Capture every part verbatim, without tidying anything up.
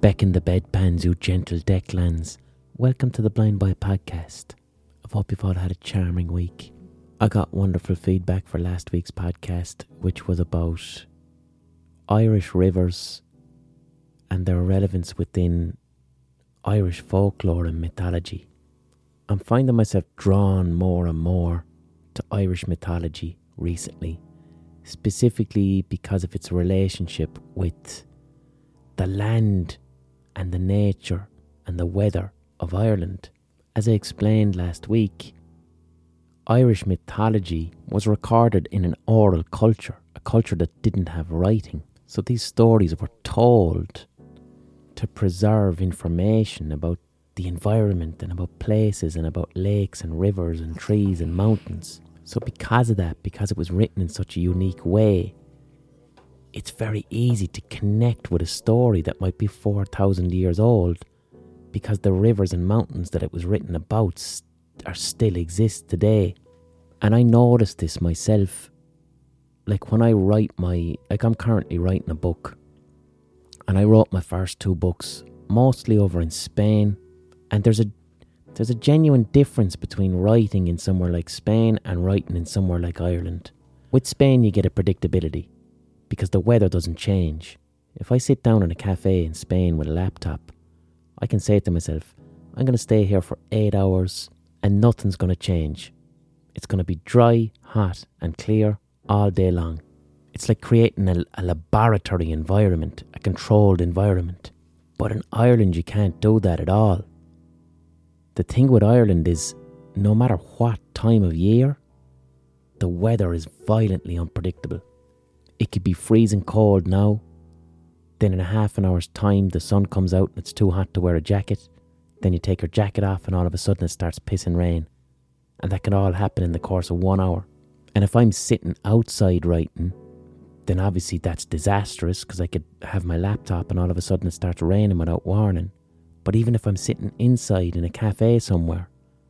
Beckon the bedpans, you gentle decklands. Welcome to the Blind Boy podcast. I hope you've all had a charming week. I got wonderful feedback for last week's podcast, which was about Irish rivers and their relevance within Irish folklore and mythology. I'm finding myself drawn more and more to Irish mythology recently, specifically because of its relationship with the land and the nature and the weather of Ireland. As I explained last week, Irish mythology was recorded in an oral culture, a culture that didn't have writing. So these stories were told to preserve information about the environment and about places and about lakes and rivers and trees and mountains. So because of that, because it was written in such a unique way, it's very easy to connect with a story that might be four thousand years old, because the rivers and mountains that it was written about st- are still exist today. And I noticed this myself. Like when I write my, like I'm currently writing a book, and I wrote my first two books mostly over in Spain. And there's a there's a genuine difference between writing in somewhere like Spain and writing in somewhere like Ireland. With Spain, you get a predictability because the weather doesn't change. If I sit down in a cafe in Spain with a laptop, I can say to myself, I'm going to stay here for eight hours and nothing's going to change. It's going to be dry, hot and clear all day long. It's like creating a, a laboratory environment, a controlled environment. But in Ireland, you can't do that at all. The thing with Ireland is, no matter what time of year, the weather is violently unpredictable. It could be freezing cold now, then in a half an hour's time the sun comes out and it's too hot to wear a jacket. Then you take your jacket off and all of a sudden it starts pissing rain. And that can all happen in the course of one hour. And if I'm sitting outside writing, then obviously that's disastrous because I could have my laptop and all of a sudden it starts raining without warning. But even if I'm sitting inside in a cafe somewhere,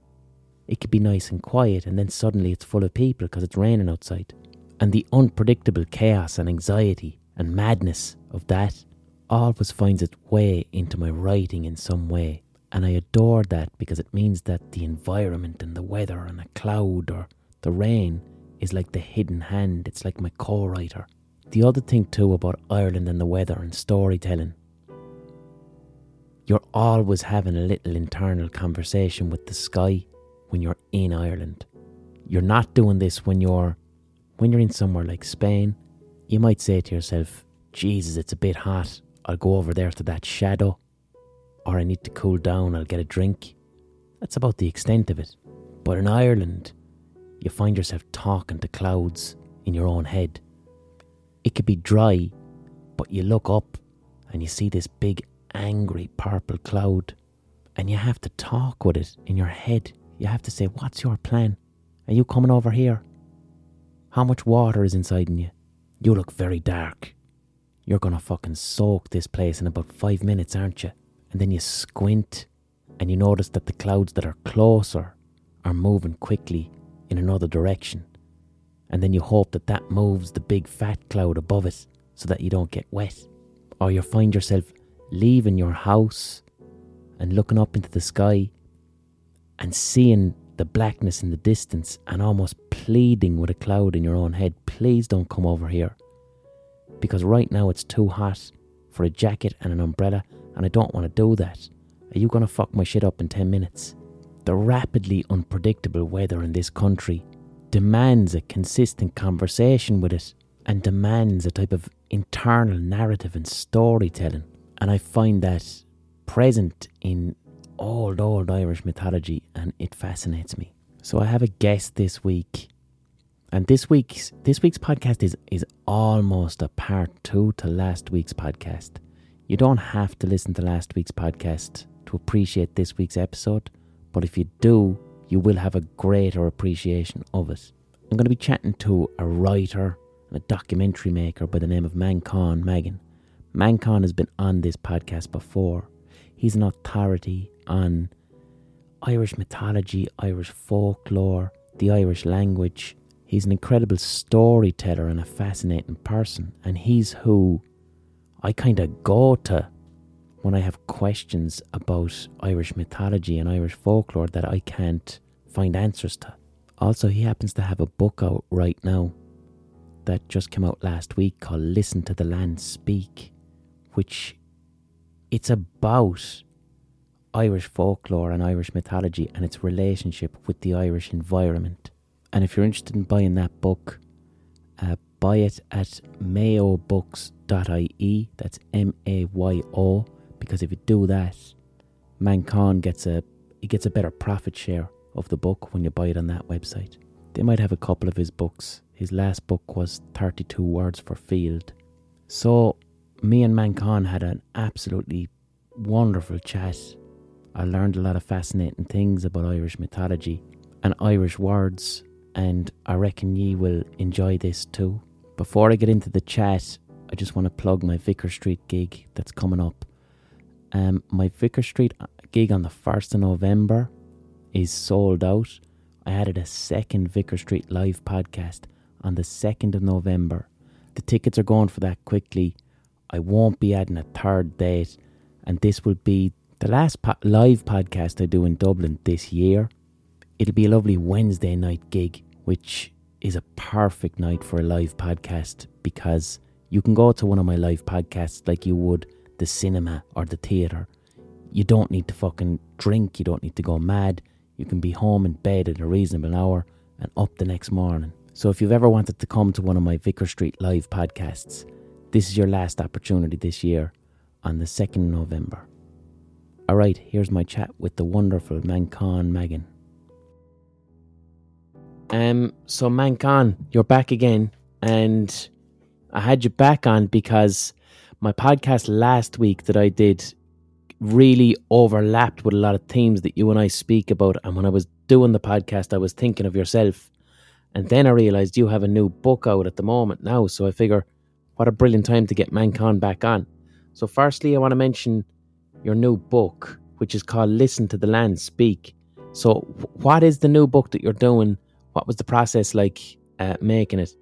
it could be nice and quiet and then suddenly it's full of people because it's raining outside. And the unpredictable chaos and anxiety and madness of that always finds its way into my writing in some way. And I adore that because it means that the environment and the weather and a cloud or the rain is like the hidden hand. It's like my co-writer. The other thing too about Ireland and the weather and storytelling, you're always having a little internal conversation with the sky when you're in Ireland. You're not doing this when you're when you're in somewhere like Spain. You might say to yourself, Jesus, it's a bit hot. I'll go over there to that shadow. Or I need to cool down, I'll get a drink. That's about the extent of it. But in Ireland, you find yourself talking to clouds in your own head. It could be dry, but you look up and you see this big angry purple cloud and you have to talk with it in your head. You have to say, what's your plan? Are you coming over here? How much water is inside in you? You look very dark. You're gonna fucking soak this place in about five minutes, aren't you? And then you squint and you notice that the clouds that are closer are moving quickly in another direction. And then you hope that that moves the big fat cloud above it so that you don't get wet. Or you find yourself leaving your house and looking up into the sky and seeing the blackness in the distance and almost pleading with a cloud in your own head, please don't come over here. Because right now it's too hot for a jacket and an umbrella and I don't want to do that. Are you going to fuck my shit up in ten minutes? The rapidly unpredictable weather in this country demands a consistent conversation with it and demands a type of internal narrative and storytelling. And I find that present in old, old Irish mythology and it fascinates me. So I have a guest this week. And this week's this week's podcast is, is almost a part two to last week's podcast. You don't have to listen to last week's podcast to appreciate this week's episode, but if you do, you will have a greater appreciation of it. I'm going to be chatting to a writer and a documentary maker by the name of Manchán Magan. Manchán has been on this podcast before. He's an authority on Irish mythology, Irish folklore, the Irish language. He's an incredible storyteller and a fascinating person, and he's who I kind of go to when I have questions about Irish mythology and Irish folklore that I can't find answers to. Also, he happens to have a book out right now that just came out last week called Listen to the Land Speak, which it's about Irish folklore and Irish mythology and its relationship with the Irish environment. And if you're interested in buying that book, uh, buy it at mayo books dot I E. That's M A Y O, because if you do that, Manchán gets a he gets a better profit share of the book when you buy it on that website. They might have a couple of his books. His last book was thirty-two Words for Field. So me and Manchán had an absolutely wonderful chat. I learned a lot of fascinating things about Irish mythology and Irish words, and I reckon ye will enjoy this too. Before I get into the chat, I just want to plug my Vicar Street gig that's coming up. Um, my Vicar Street gig on the first of November is sold out. I added a second Vicar Street live podcast on the second of November. The tickets are going for that quickly. I won't be adding a third date, and this will be the last po- live podcast I do in Dublin this year. It'll be a lovely Wednesday night gig, which is a perfect night for a live podcast, because you can go to one of my live podcasts like you would the cinema or the theatre. You don't need to fucking drink, you don't need to go mad. You can be home in bed at a reasonable hour and up the next morning. So if you've ever wanted to come to one of my Vicar Street live podcasts, this is your last opportunity this year on the second of November. Alright, here's my chat with the wonderful Manchán Magan. Um, so Manchán, you're back again, and I had you back on because my podcast last week that I did really overlapped with a lot of themes that you and I speak about, and when I was doing the podcast I was thinking of yourself, and then I realised you have a new book out at the moment now, so I figure what a brilliant time to get Manchán back on. So firstly I want to mention your new book, which is called Listen to the Land Speak. So what is the new book that you're doing? What was the process like uh, making it?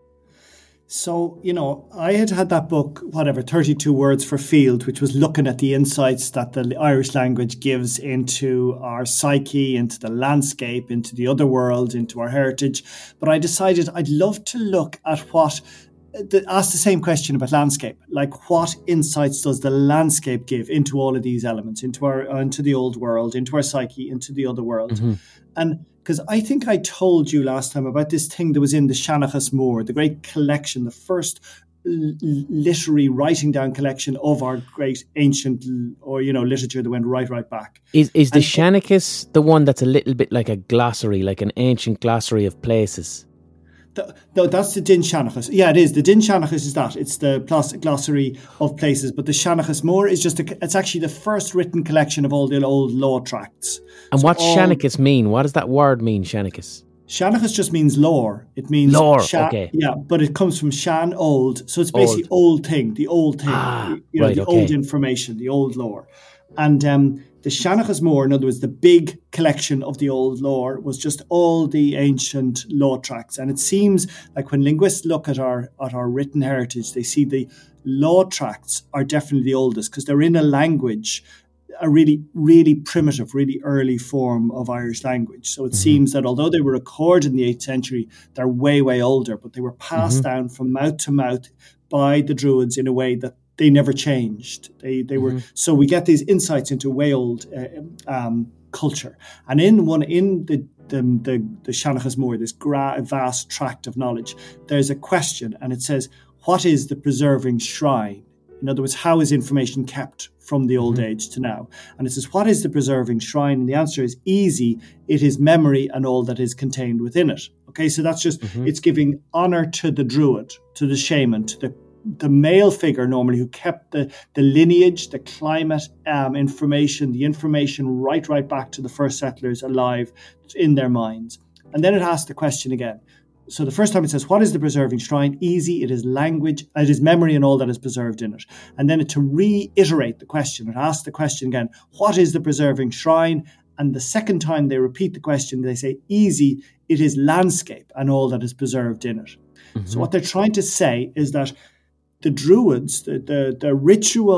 So, you know, I had had that book, whatever, thirty-two Words for Field, which was looking at the insights that the Irish language gives into our psyche, into the landscape, into the other world, into our heritage. But I decided I'd love to look at what, the, ask the same question about landscape. Like, what insights does the landscape give into all of these elements, into our, into the old world, into our psyche, into the other world? Mm-hmm. And because I think I told you last time about this thing that was in the Seanchas Mór, the great collection, the first l- literary writing down collection of our great ancient, or, you know, literature that went right, right back. Is is the Seanchas the one that's a little bit like a glossary, like an ancient glossary of places? The, no, that's the Din Seanchas. Yeah, it is. The Din Seanchas is that. It's the glossary of places. But the Seanchas Mór is just, a, it's actually the first written collection of all the old law tracts. And so what's Seanchas mean? What does that word mean, Seanchas? Seanchas just means lore. It means lore, sha- okay. Yeah, but it comes from Sean, old. So it's basically old, old thing, the old thing. Ah, you know, right, the okay. old information, the old lore. And um, the Seanchas Mór, in other words, the big collection of the old lore, was just all the ancient law tracts. And it seems like when linguists look at our at our written heritage, they see the law tracts are definitely the oldest because they're in a language, a really, really primitive, really early form of Irish language. So it mm-hmm. seems that although they were recorded in the eighth century, they're way, way older, but they were passed mm-hmm. down from mouth to mouth by the Druids in a way that they never changed. They they mm-hmm. were so we get these insights into way old uh, um, culture. And in one in the the the, the Seanchas Mór, this gra- vast tract of knowledge, there's a question, and it says, "What is the preserving shrine?" In other words, how is information kept from the old mm-hmm. age to now? And it says, "What is the preserving shrine?" And the answer is easy. It is memory and all that is contained within it. Okay, so that's just mm-hmm. it's giving honor to the Druid, to the shaman, to the the male figure normally who kept the, the lineage, the climate um, information, the information right, right back to the first settlers alive in their minds. And then it asks the question again. So the first time it says, what is the preserving shrine? Easy, it is language, it is memory and all that is preserved in it. And then it, to reiterate the question, it asks the question again, what is the preserving shrine? And the second time they repeat the question, they say, easy, it is landscape and all that is preserved in it. Mm-hmm. So what they're trying to say is that the Druids, the, the, the ritual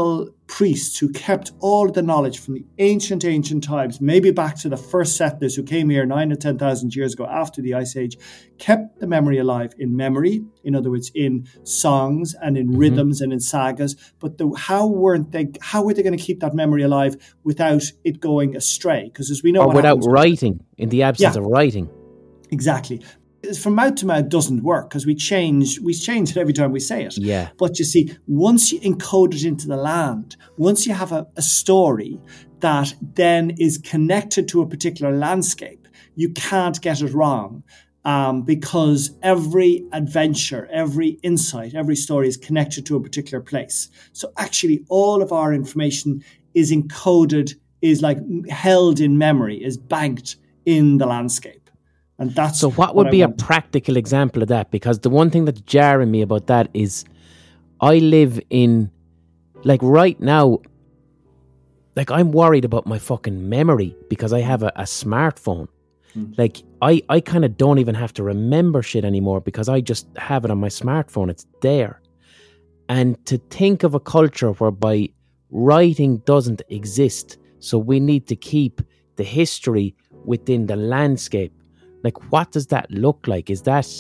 priests who kept all of the knowledge from the ancient, ancient times, maybe back to the first settlers who came here nine or ten thousand years ago after the Ice Age, kept the memory alive in memory, in other words, in songs and in mm-hmm. rhythms and in sagas. But the, how weren't they? How were they going to keep that memory alive without it going astray? Because as we know, or what without writing, in the absence yeah, of writing, exactly. From mouth to mouth doesn't work because we change we change it every time we say it. Yeah. But you see, once you encode it into the land, once you have a, a story that then is connected to a particular landscape, you can't get it wrong um, because every adventure, every insight, every story is connected to a particular place. So actually, all of our information is encoded, is like held in memory, is banked in the landscape. And that's so what would what be a practical example of that? Because the one thing that's jarring me about that is I live in, like right now, like I'm worried about my fucking memory because I have a, a smartphone. Mm. Like I, I kind of don't even have to remember shit anymore because I just have it on my smartphone. It's there. And to think of a culture whereby writing doesn't exist, so we need to keep the history within the landscape. Like, what does that look like? Is that,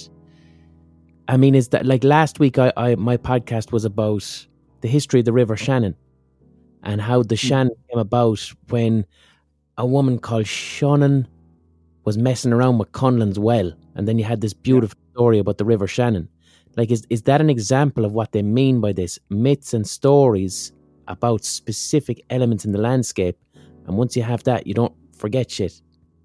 I mean, is that, like last week, I, I my podcast was about the history of the River Shannon and how the Shannon came about when a woman called Shannon was messing around with Conlon's well. And then you had this beautiful yeah. story about the River Shannon. Like, is, is that an example of what they mean by this? Myths and stories about specific elements in the landscape. And once you have that, you don't forget shit.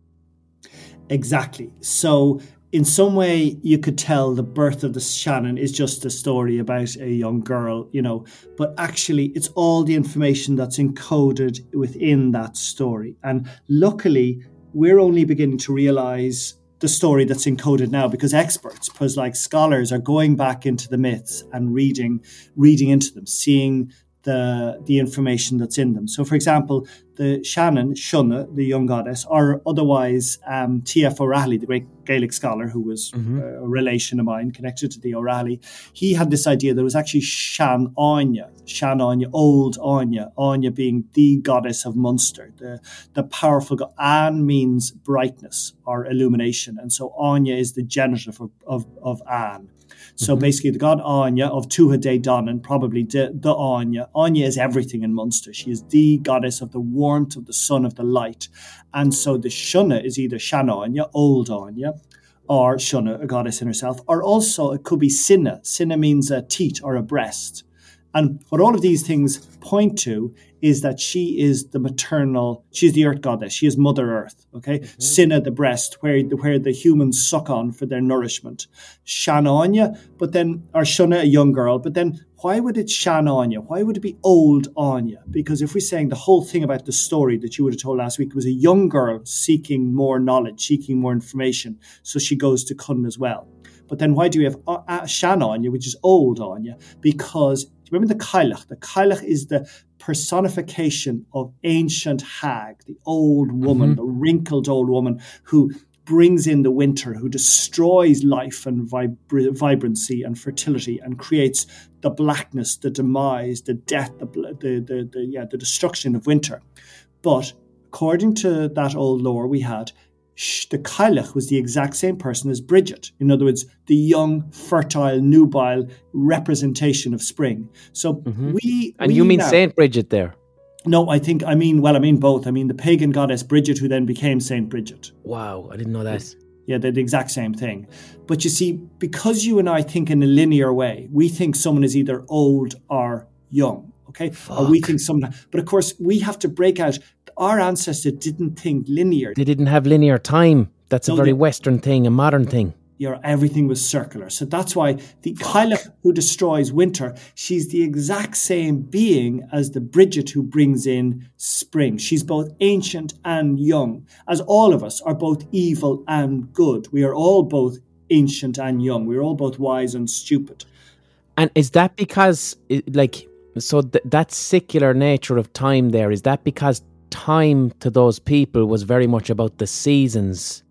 Exactly. So in some way you could tell the birth of the Shannon is just a story about a young girl, you know, but actually it's all the information that's encoded within that story. And luckily we're only beginning to realize the story that's encoded now because experts, because like scholars are going back into the myths and reading, reading into them, seeing the the information that's in them. So, for example, the Shannon, Shunna, the young goddess, or otherwise um, T F O'Reilly, the great Gaelic scholar who was mm-hmm. a relation of mine connected to the O'Reilly, he had this idea that it was actually Shan Anya, Shan Anya, old Anya, Anya being the goddess of Munster, the, the powerful god. An means brightness or illumination, and so Anya is the genitive of, of, of An. So mm-hmm. basically the god Anya of Tuatha Dé Danann, probably the, the Anya. Anya is everything in Munster. She is the goddess of the warmth of the sun, of the light. And so the Shunna is either Shan Anya, old Anya, or Shunna, a goddess in herself, or also it could be Sinna. Sinna means a teat or a breast. And what all of these things point to is that she is the maternal, she's the earth goddess, she is Mother Earth, okay? Mm-hmm. Sinna, the breast, where, where the humans suck on for their nourishment. Shan Anya, but then, or Shunna, a young girl, but then why would it Shan Anya? Why would it be old Anya? Because if we're saying the whole thing about the story that you would have told last week was a young girl seeking more knowledge, seeking more information, so she goes to Cunn as well. But then why do we have uh, Shan Anya, which is old Anya? Because remember the Cailleach? The Cailleach is the personification of ancient hag, the old woman, mm-hmm. the wrinkled old woman who brings in the winter, who destroys life and vibra- vibrancy and fertility and creates the blackness, the demise, the death, the, the, the, the, yeah, the destruction of winter. But according to that old lore we had, the Cailleach was the exact same person as Bridget. In other words, the young, fertile, nubile representation of spring. So mm-hmm. we... And we you mean now, Saint Bridget there? No, I think, I mean, well, I mean both. I mean the pagan goddess Bridget, who then became Saint Bridget. Wow, I didn't know that. Yeah, they're the exact same thing. But you see, because you and I think in a linear way, we think someone is either old or young, okay? Fuck. Or we think someone... But of course, we have to break out... Our ancestors didn't think linear. They didn't have linear time. That's no, a very they, Western thing, a modern thing. Yeah, everything was circular. So that's why the Cailleach who destroys winter, she's the exact same being as the Bridget who brings in spring. She's both ancient and young, as all of us are both evil and good. We are all both ancient and young. We're all both wise and stupid. And is that because, like, so th- that secular nature of time there, is that because time to those people was very much about the seasons?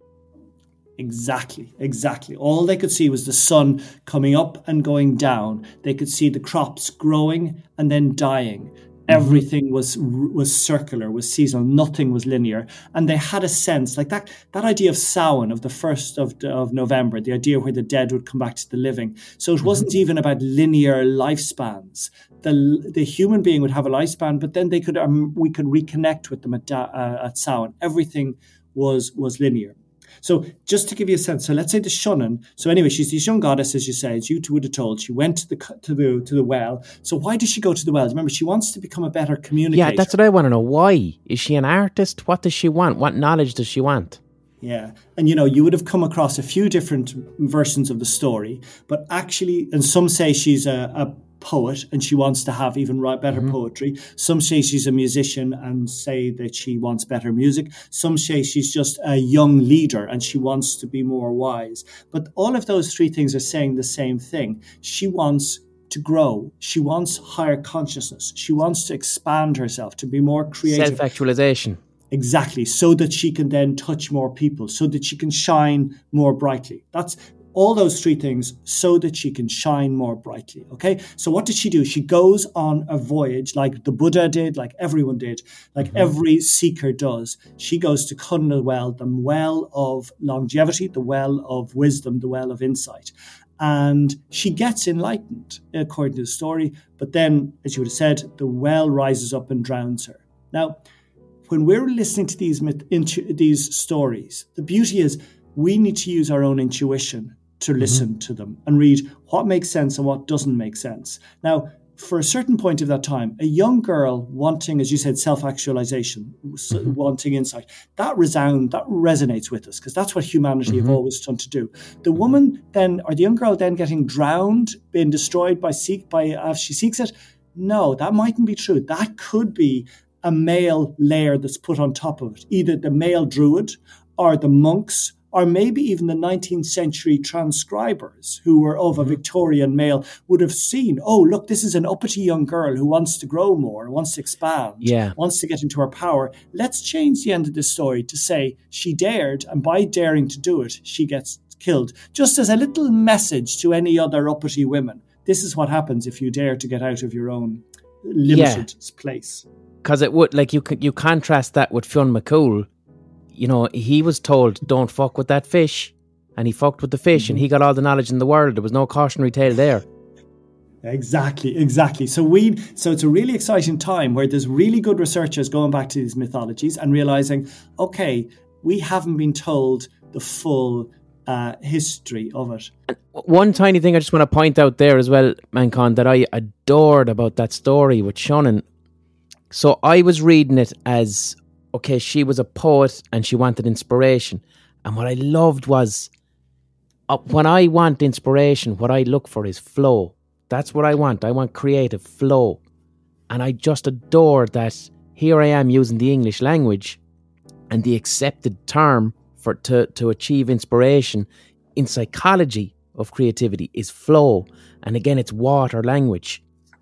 Exactly, exactly. All they could see was the sun coming up and going down. They could see the crops growing and then dying. Everything was was circular, was seasonal. Nothing was linear, and they had a sense like that. That idea of Samhain, of the first of of November, the idea where the dead would come back to the living. So it wasn't mm-hmm. even about linear lifespans. The the human being would have a lifespan, but then they could um, we could reconnect with them at uh, at Samhain. Everything was was linear. So just to give you a sense, so let's say the Shannon. So anyway, she's this young goddess, as you say, as you two would have told. She went to the to the to the well. So why does she go to the well? Remember, she wants to become a better communicator. Yeah, that's what I want to know. Why is she an artist? What does she want? What knowledge does she want? Yeah, and you know, you would have come across a few different versions of the story, but actually, and some say she's a, a poet and she wants to have even write better mm-hmm. poetry. Some say she's a musician and say that she wants better music. Some say she's just a young leader and she wants to be more wise. But all of those three things are saying the same thing. She wants to grow. She wants higher consciousness. She wants to expand herself, to be more creative. Self-actualization. Exactly, so that she can then touch more people, so that she can shine more brightly. That's all those three things, so that she can shine more brightly, okay? So what does she do? She goes on a voyage like the Buddha did, like everyone did, like mm-hmm. every seeker does. She goes to Cunnahl Well, the well of longevity, the well of wisdom, the well of insight. And she gets enlightened, according to the story. But then, as you would have said, the well rises up and drowns her. Now, when we're listening to these intu- these stories, the beauty is we need to use our own intuition to listen mm-hmm. to them and read what makes sense and what doesn't make sense. Now, for a certain point of that time, a young girl wanting, as you said, self-actualization, mm-hmm. wanting insight, that resound, that resonates with us because that's what humanity mm-hmm. have always done to do. The woman then, or the young girl then getting drowned, being destroyed by seek by as she seeks it, no, that mightn't be true. That could be a male layer that's put on top of it, either the male druid or the monks, or maybe even the nineteenth century transcribers who were of a Victorian male would have seen, oh, look, this is an uppity young girl who wants to grow more, wants to expand, yeah. wants to get into her power. Let's change the end of this story to say she dared, and by daring to do it, she gets killed. Just as a little message to any other uppity women. This is what happens if you dare to get out of your own limited yeah. place. Because it would, like, you you contrast that with Fionn McCool. You know, he was told, don't fuck with that fish. And he fucked with the fish, mm-hmm. and he got all the knowledge in the world. There was no cautionary tale there. Exactly, exactly. So we, so it's a really exciting time where there's really good researchers going back to these mythologies and realizing, okay, we haven't been told the full uh, history of it. And one tiny thing I just want to point out there as well, Manchán, that I adored about that story with Shannon. So I was reading it as, okay, she was a poet and she wanted inspiration. And what I loved was, uh, when I want inspiration, what I look for is flow. That's what I want. I want creative flow. And I just adore that here I am using the English language and the accepted term for to, to achieve inspiration in psychology of creativity is flow. And again, it's water language.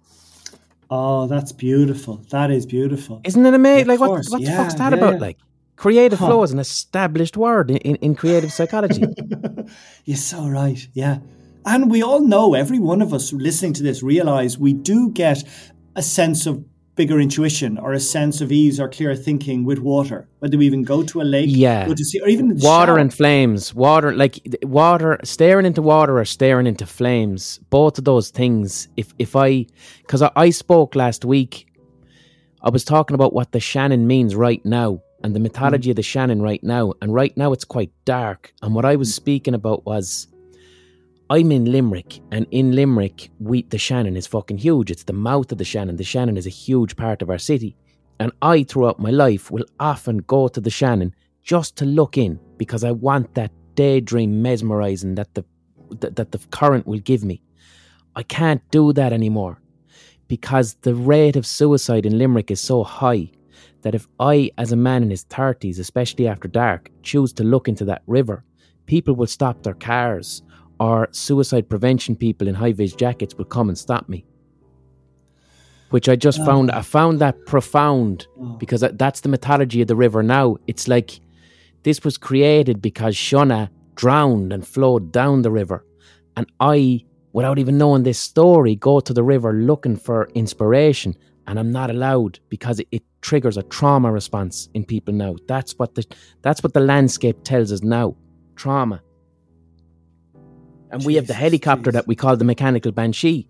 Oh, that's beautiful. That is beautiful. Isn't it amazing? Like, what, what yeah, the fuck's that yeah, about? Yeah. Like, creative huh. flow is an established word in, in, in creative psychology. You're so right. Yeah. And we all know, every one of us listening to this, realize we do get a sense of bigger intuition or a sense of ease or clear thinking with water, whether we even go to a lake, yeah. go to sea, or even the water shower. And flames. Water, like water, staring into water or staring into flames. Both of those things. If if I, because I, I spoke last week, I was talking about what the Shannon means right now and the mythology mm. of the Shannon right now. And right now it's quite dark. And what I was speaking about was, I'm in Limerick, and in Limerick, we the Shannon is fucking huge. It's the mouth of the Shannon. The Shannon is a huge part of our city. And I, throughout my life, will often go to the Shannon just to look in because I want that daydream mesmerising that the that, that the current will give me. I can't do that anymore because the rate of suicide in Limerick is so high that if I, as a man in his thirties, especially after dark, choose to look into that river, people will stop their cars, or suicide prevention people in high-vis jackets will come and stop me. Which I just oh. found, I found that profound oh. because that's the mythology of the river now. It's like this was created because Shona drowned and flowed down the river. And I, without even knowing this story, go to the river looking for inspiration. and I'm not allowed because it, it triggers a trauma response in people now. That's what the that's what the landscape tells us now. Trauma. And Jesus, we have the helicopter Jesus. that we call the mechanical banshee.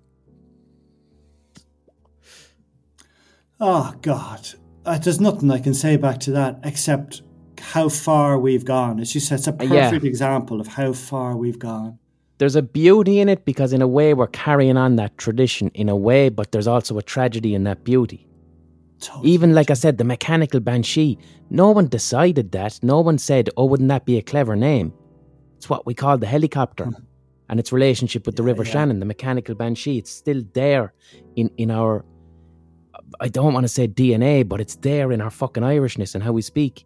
Oh, God. Uh, there's nothing I can say back to that except how far we've gone. As you said, it's a perfect yeah. example of how far we've gone. There's a beauty in it because in a way we're carrying on that tradition in a way, but there's also a tragedy in that beauty. Totally. Even like I said, the mechanical banshee, no one decided that. No one said, oh, wouldn't that be a clever name? It's what we call the helicopter. Mm. And its relationship with the yeah, River yeah. Shannon, the mechanical banshee, it's still there in, in our, I don't want to say D N A, but it's there in our fucking Irishness and how we speak.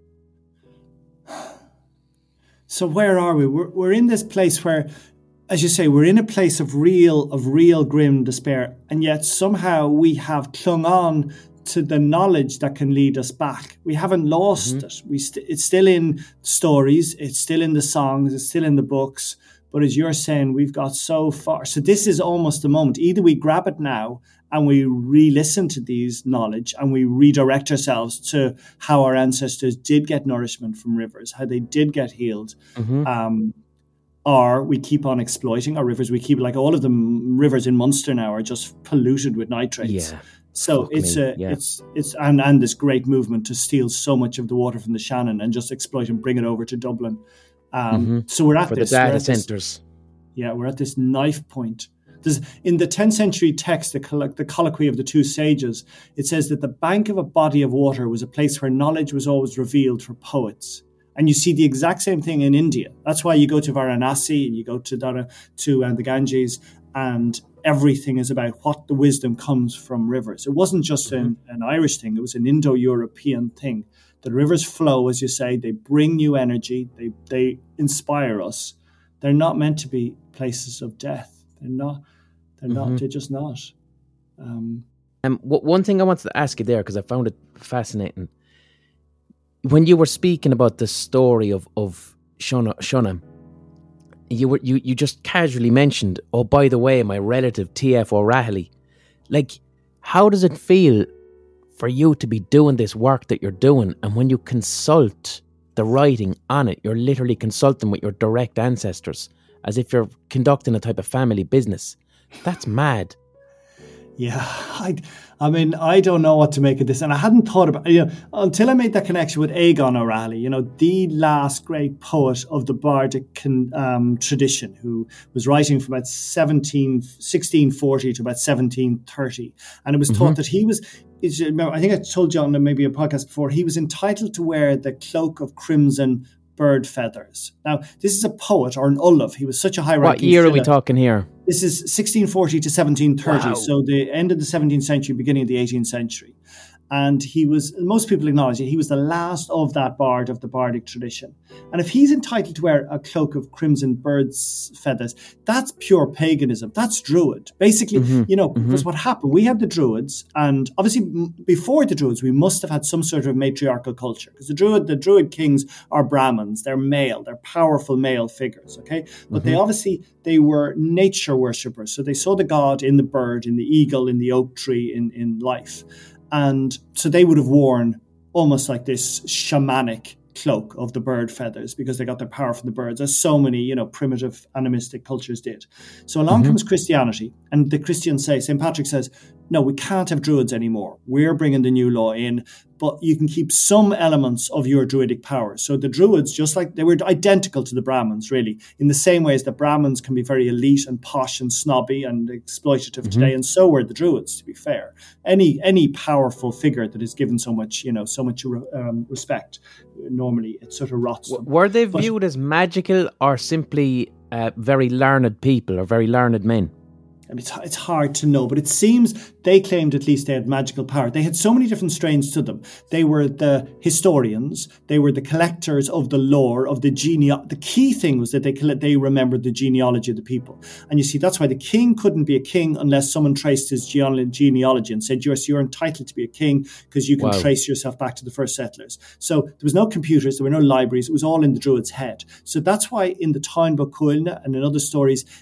So where are we? We're, we're in this place where, as you say, we're in a place of real, of real grim despair. And yet somehow we have clung on to the knowledge that can lead us back. We haven't lost mm-hmm. it. We st- It's still in stories. It's still in the songs. It's still in the books. But as you're saying, we've got so far. So this is almost the moment. Either we grab it now and we re-listen to these knowledge and we redirect ourselves to how our ancestors did get nourishment from rivers, how they did get healed. Mm-hmm. Um, or we keep on exploiting our rivers. We keep, like all of the rivers in Munster now are just polluted with nitrates. Yeah. So Fuck it's me. a yeah. it's it's and, and this great movement to steal so much of the water from the Shannon and just exploit and bring it over to Dublin. Um, mm-hmm. So we're at For this. the data we're centres. This, yeah, we're at this knife point. There's, in the tenth century text, the, coll- the colloquy of the two sages, it says that the bank of a body of water was a place where knowledge was always revealed for poets. And you see the exact same thing in India. That's why you go to Varanasi and you go to Dara, to uh, the Ganges, and everything is about what the wisdom comes from rivers. It wasn't just mm-hmm. an, an Irish thing; it was an Indo-European thing. The rivers flow, as you say, they bring new energy, they they inspire us. They're not meant to be places of death. They're not, they're mm-hmm. not, they're just not. Um, um, one thing I wanted to ask you there, because I found it fascinating. When you were speaking about the story of, of Shona, Shona, you were you, you just casually mentioned, oh, by the way, my relative T F O'Rahilly. Like, how does it feel for you to be doing this work that you're doing, and when you consult the writing on it, you're literally consulting with your direct ancestors as if you're conducting a type of family business? That's mad. Yeah, I, I mean, I don't know what to make of this. And I hadn't thought about, you know, until I made that connection with Aegon O'Rahilly, you know, the last great poet of the Bardic um, tradition, who was writing from about seventeen, sixteen forty to about seventeen thirty. And it was mm-hmm. thought that he was, I think I told you on maybe a podcast before, he was entitled to wear the cloak of crimson bird feathers. Now, this is a poet, or an Ullov. He was such a high-ranking What year fella. are we talking here? This is sixteen forty to seventeen thirty, wow. So the end of the seventeenth century, beginning of the eighteenth century. And he was, most people acknowledge it, he was the last of that bard of the bardic tradition. And if he's entitled to wear a cloak of crimson bird's feathers, that's pure paganism. That's Druid. Basically, mm-hmm. you know, mm-hmm. because what happened, we had the Druids, and obviously before the Druids, we must have had some sort of matriarchal culture. Because the Druid, the Druid kings are Brahmins. They're male. They're powerful male figures, okay? But mm-hmm. they obviously, they were nature worshippers. So they saw the god in the bird, in the eagle, in the oak tree, in, in life. And so they would have worn almost like this shamanic cloak of the bird feathers because they got their power from the birds, as so many, you know, primitive animistic cultures did. So along mm-hmm. comes Christianity, and the Christians say, Saint Patrick says, no, we can't have Druids anymore. We're bringing the new law in, but you can keep some elements of your Druidic powers. So the Druids, just like they were identical to the Brahmins, really, in the same way as the Brahmins can be very elite and posh and snobby and exploitative mm-hmm. today, and so were the Druids, to be fair. Any any powerful figure that is given so much, you know, so much um, respect, normally it sort of rots them. Were they viewed but, as magical or simply uh, very learned people or very learned men? I mean, it's, it's hard to know, but it seems they claimed at least they had magical power. They had so many different strains to them. They were the historians. They were the collectors of the lore, of the genealogy. The key thing was that they they remembered the genealogy of the people. And you see, that's why the king couldn't be a king unless someone traced his genealogy and said, yes, you're entitled to be a king because you can wow. trace yourself back to the first settlers. So there was no computers, there were no libraries. It was all in the Druid's head. So that's why in the Táin Bó Cúailnge and in other stories, the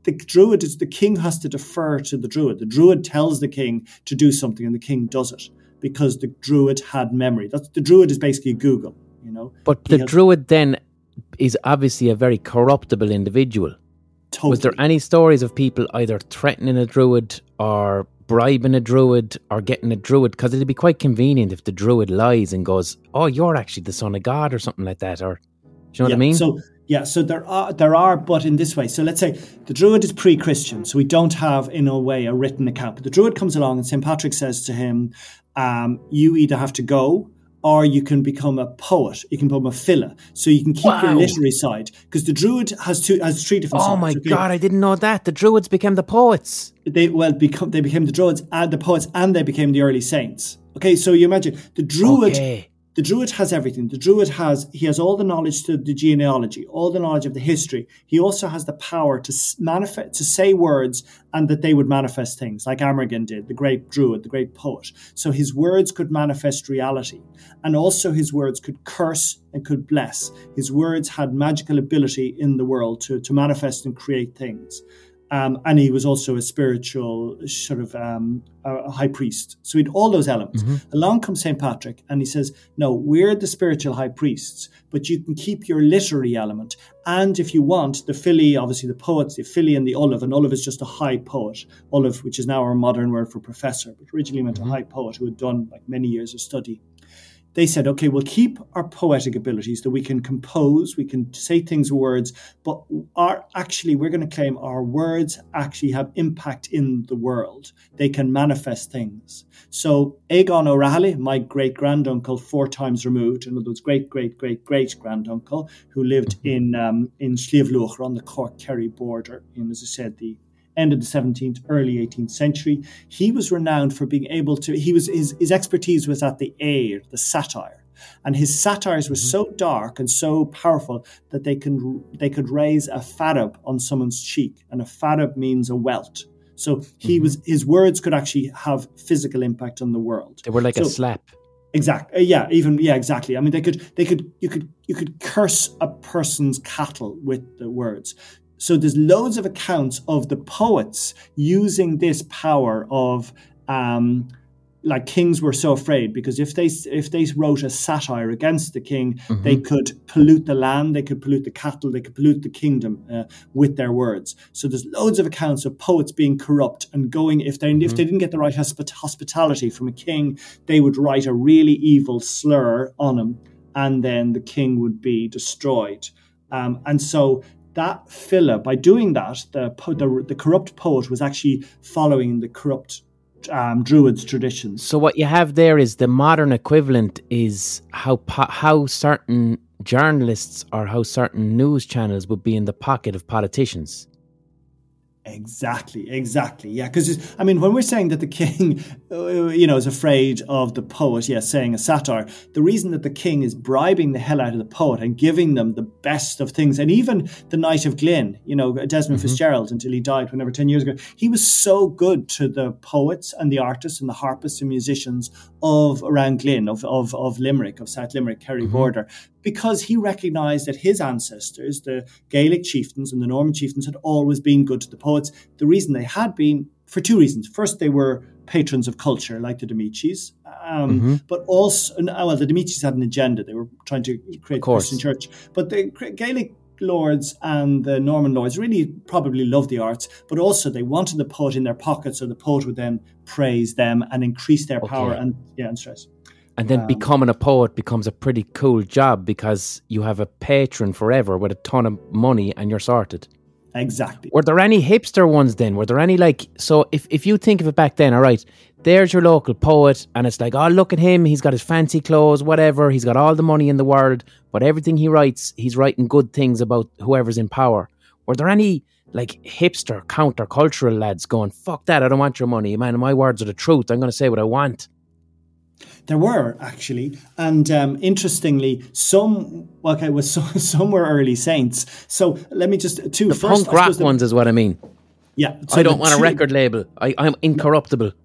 the druid is the king has to defer to the druid. The druid tells the king to do something, and the king does it because the druid had memory. That's the druid is basically Google, you know. But the has, druid then is obviously a very corruptible individual. Totally. Was there any stories of people either threatening a druid or bribing a druid or getting a druid? Because it'd be quite convenient if the druid lies and goes, "Oh, you're actually the son of God," or something like that. Or, do you know yeah, what I mean? So. Yeah, so there are, there are, but in this way. So let's say the druid is pre-Christian, so we don't have, in a way, a written account. But the druid comes along and Saint Patrick says to him, um, you either have to go or you can become a poet. You can become a filler. So you can keep wow. your literary side. Because the druid has two, has three different oh sides. Oh my okay? God, I didn't know that. The druids became the poets. They well become they became the druids and the poets, and they became the early saints. Okay, so you imagine the druid... Okay. The druid has everything. The druid has, he has all the knowledge to the genealogy, all the knowledge of the history. He also has the power to manifest, to say words and that they would manifest things like Amergin did, the great druid, the great poet. So his words could manifest reality. And also his words could curse and could bless. His words had magical ability in the world to, to manifest and create things. Um, and he was also a spiritual sort of um, a high priest. So he had all those elements. Mm-hmm. Along comes Saint Patrick and he says, no, we're the spiritual high priests, but you can keep your literary element. And if you want, the Fili, obviously the poets, the Fili and the Ullibh, and Ullibh is just a high poet. Ullibh, which is now our modern word for professor, but originally meant mm-hmm. a high poet who had done like many years of study. They said, okay, we'll keep our poetic abilities, that we can compose, we can say things with words, but our, actually we're going to claim our words actually have impact in the world. They can manifest things. So Aegon O'Reilly, my great-granduncle, four times removed, in other words, great-great-great-great-granduncle, who lived in um, in Sliabh on the Cork-Kerry border, in, as I said, the end of the seventeenth, early eighteenth century. He was renowned for being able to, he was his, his expertise was at the air, the satire. And his satires were mm-hmm. so dark and so powerful that they can they could raise a farab on someone's cheek. And a farab means a welt. So he mm-hmm. was his words could actually have physical impact on the world. They were like so, a slap. Exactly. Yeah, even yeah, exactly. I mean they could they could you could you could curse a person's cattle with the words. So there's loads of accounts of the poets using this power of, um, like kings were so afraid because if they if they wrote a satire against the king, mm-hmm. they could pollute the land, they could pollute the cattle, they could pollute the kingdom uh, with their words. So there's loads of accounts of poets being corrupt and going, if they mm-hmm. if they didn't get the right hosp- hospitality from a king, they would write a really evil slur on him, and then the king would be destroyed. Um, and so that filler, by doing that, the, the the corrupt poet was actually following the corrupt um, druids' traditions. So what you have there is the modern equivalent is how po- how certain journalists or how certain news channels would be in the pocket of politicians. Exactly, exactly. Yeah, because, I mean, when we're saying that the king, uh, you know, is afraid of the poet, yes, saying a satire, the reason that the king is bribing the hell out of the poet and giving them the best of things, and even the Knight of Glyn, you know, Desmond mm-hmm. Fitzgerald, until he died, whenever, ten years ago, he was so good to the poets and the artists and the harpists and musicians of around Glyn, of, of, of Limerick, of South Limerick, Kerry mm-hmm. border, because he recognised that his ancestors, the Gaelic chieftains and the Norman chieftains, had always been good to the poets. The reason they had been, for two reasons. First, they were patrons of culture, like the Demichis, um, mm-hmm. but also, well, the Demichis had an agenda. They were trying to create a Christian church. But the Gaelic lords and the Norman lords really probably loved the arts, but also they wanted the poet in their pocket, so the poet would then praise them and increase their power okay. and yeah, and stress. And then um, becoming a poet becomes a pretty cool job because you have a patron forever with a ton of money and you're sorted. Exactly. Were there any hipster ones then? Were there any like, so if, if you think of it back then, all right, there's your local poet and it's like, oh, look at him. He's got his fancy clothes, whatever. He's got all the money in the world, but everything he writes, he's writing good things about whoever's in power. Were there any like hipster countercultural lads going, fuck that, I don't want your money, man, my words are the truth, I'm going to say what I want? There were, actually. And um, interestingly, some, okay, well, so, some were early saints. So let me just, two the first. punk rock the, ones is what I mean. Yeah. So I don't want two, a record label. I, I'm incorruptible.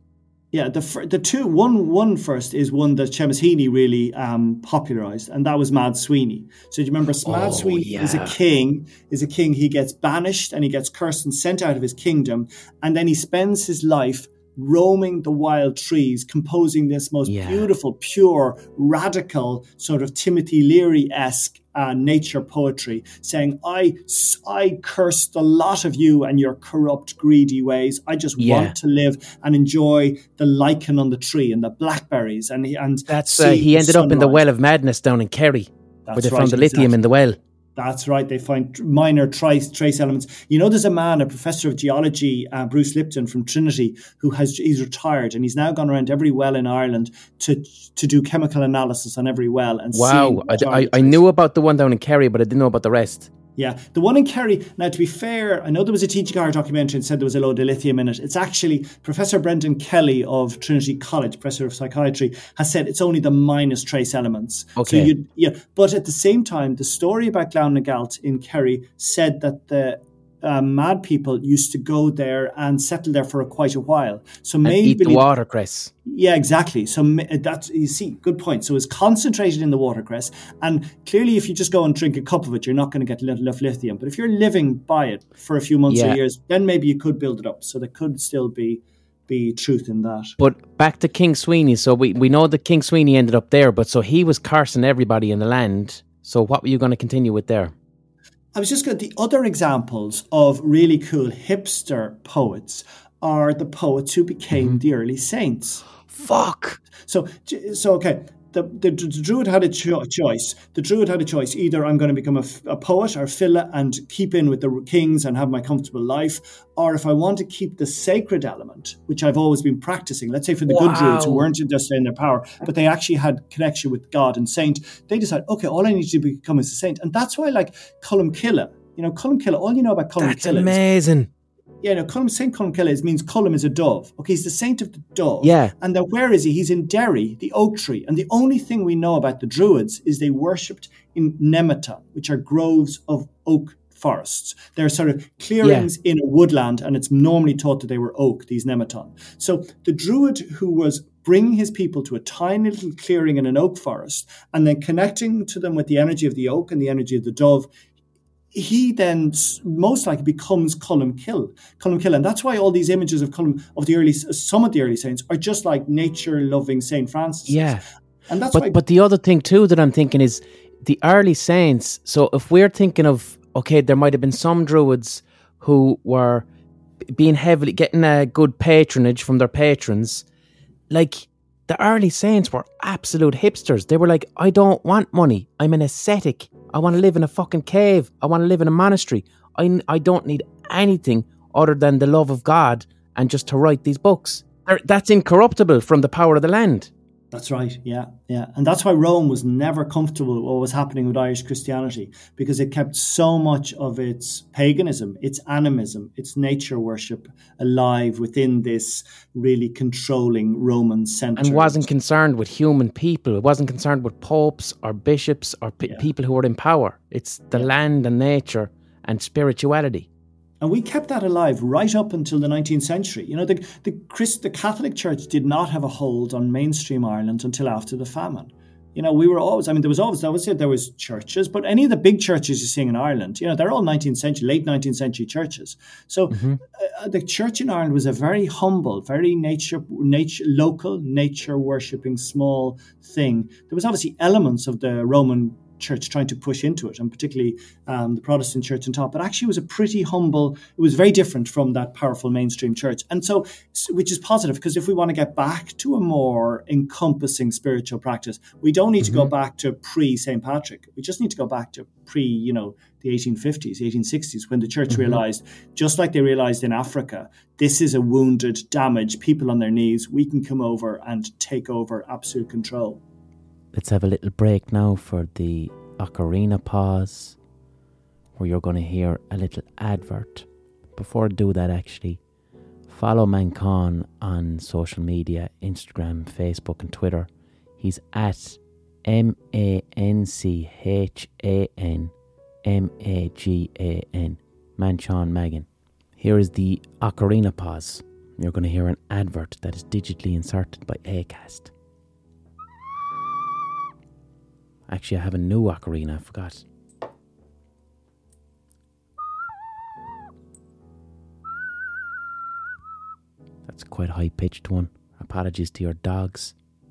Yeah, the the two one one first is one that Seamus Heaney really um, popularised, and that was Mad Sweeney. So do you remember, Mad Oh, Sweeney yeah. is a king, is a king. He gets banished and he gets cursed and sent out of his kingdom, and then he spends his life roaming the wild trees, composing this most Yeah. beautiful, pure, radical sort of Timothy Leary-esque uh, nature poetry, saying, I, I curse the lot of you and your corrupt, greedy ways. I just Yeah. want to live and enjoy the lichen on the tree and the blackberries. And, and That's uh, he ended up in the Well of Madness down in Kerry, That's where they right, found the lithium exactly. in the well. That's right. They find minor trace trace elements. You know, there's a man, a professor of geology, uh, Bruce Lipton from Trinity, who has he's retired and he's now gone around every well in Ireland to to do chemical analysis on every well and Wow, I, I, I knew about the one down in Kerry, but I didn't know about the rest. Yeah, the one in Kerry, now to be fair, I know there was a T G R documentary and said there was a load of lithium in it. It's actually Professor Brendan Kelly of Trinity College, Professor of Psychiatry, has said it's only the minus trace elements. Okay. So you, yeah, but at the same time, the story about Glan na Galt in Kerry said that the uh, mad people used to go there and settle there for a, quite a while. So And maybe eat the watercress. Yeah, exactly. So that's, you see, good point. So it's concentrated in the watercress. And clearly, if you just go and drink a cup of it, you're not going to get enough lithium. But if you're living by it for a few months Yeah. or years, then maybe you could build it up. So there could still be be truth in that. But back to King Sweeney. So we, we know that King Sweeney ended up there, but so he was cursing everybody in the land. So what were you going to continue with there? I was just going to, the other examples of really cool hipster poets are the poets who became Mm-hmm. the early saints. Fuck! So, so okay, the, the, the Druid had a cho- choice. The Druid had a choice. Either I'm going to become a, a poet or filla and keep in with the kings and have my comfortable life, or if I want to keep the sacred element, which I've always been practicing, let's say for the Wow. good Druids who weren't just in their power, but they actually had connection with God and saint, they decide, okay, all I need to become is a saint. And that's why, like, Columcille, you know, Columcille, all you know about Columcille That's is, amazing. yeah, no, Colum, Saint Columcille is, means Colum is a dove. Okay, he's the saint of the dove. Yeah. And then where is he? He's in Derry, the oak tree. And the only thing we know about the Druids is they worshipped in Nemeton, which are groves of oak forests. They're sort of clearings in a woodland, and it's normally thought that they were oak, these Nemeton. So the Druid who was bringing his people to a tiny little clearing in an oak forest and then connecting to them with the energy of the oak and the energy of the dove, he then most likely becomes Columcille. Columcille, and that's why all these images of Colum of the early, some of the early saints are just like nature-loving Saint Francis. Yeah. And that's But why. but the other thing too that I'm thinking is the early saints. So if we're thinking of, okay, there might have been some Druids who were being heavily, getting a good patronage from their patrons. Like, the early saints were absolute hipsters. They were like, I don't want money. I'm an ascetic. I want to live in a fucking cave. I want to live in a monastery. I, I don't need anything other than the love of God and just to write these books. They're, that's incorruptible from the power of the land. That's right, yeah, yeah. And that's why Rome was never comfortable with what was happening with Irish Christianity, because it kept so much of its paganism, its animism, its nature worship alive within this really controlling Roman centre. And wasn't concerned with human people. It wasn't concerned with popes or bishops or pe- Yeah. people who were in power. It's the Yeah. land and nature and spirituality. And we kept that alive right up until the nineteenth century. You know, the the, Christ, the Catholic Church did not have a hold on mainstream Ireland until after the famine. You know, we were always, I mean, there was always, I would say there was churches, but any of the big churches you're seeing in Ireland, you know, they're all nineteenth century, late nineteenth century churches. So Mm-hmm. uh, the church in Ireland was a very humble, very nature, nature, local, nature worshipping small thing. There was obviously elements of the Roman Church trying to push into it, and particularly um, the Protestant church on top, but actually it was a pretty humble, it was very different from that powerful mainstream church. And so, which is positive, because if we want to get back to a more encompassing spiritual practice, we don't need mm-hmm. to go back to pre-Saint Patrick. We just need to go back to pre, you know, the eighteen fifties, eighteen sixties, when the church mm-hmm. realized, just like they realized in Africa, this is a wounded, damaged people on their knees. We can come over and take over absolute control. Let's have a little break now for the ocarina pause, where you're going to hear a little advert. Before I do that, actually, follow Mancon on social media, Instagram, Facebook and Twitter. He's at M A N C H A N M A G A N, Manchon Magan. Here is the ocarina pause. You're going to hear an advert that is digitally inserted by Acast. Actually, I have a new ocarina, I forgot. That's quite a high-pitched one. Apologies to your dogs.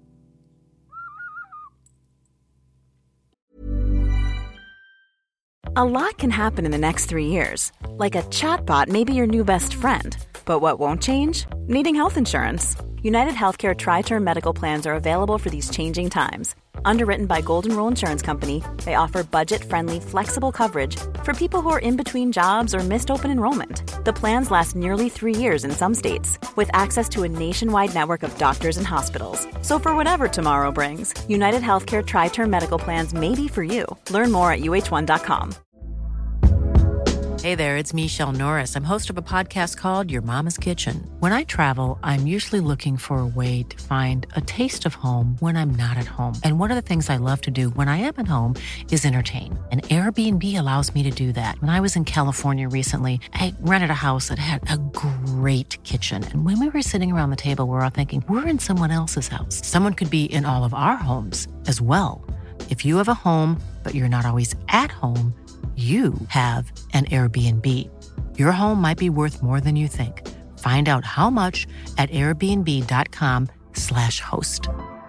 A lot can happen in the next three years. Like a chatbot may be your new best friend. But what won't change? Needing health insurance. United Healthcare Tri-Term Medical Plans are available for these changing times. Underwritten by Golden Rule Insurance Company, they offer budget-friendly, flexible coverage for people who are in between jobs or missed open enrollment. The plans last nearly three years in some states, with access to a nationwide network of doctors and hospitals. So for whatever tomorrow brings, United Healthcare Tri-Term Medical Plans may be for you. Learn more at U H one dot com. Hey there, it's Michelle Norris. I'm host of a podcast called Your Mama's Kitchen. When I travel, I'm usually looking for a way to find a taste of home when I'm not at home. And one of the things I love to do when I am at home is entertain. And Airbnb allows me to do that. When I was in California recently, I rented a house that had a great kitchen. And when we were sitting around the table, we were all thinking, we're in someone else's house. Someone could be in all of our homes as well. If you have a home, but you're not always at home, you have an Airbnb. Your home might be worth more than you think. Find out how much at airbnb.com slash host.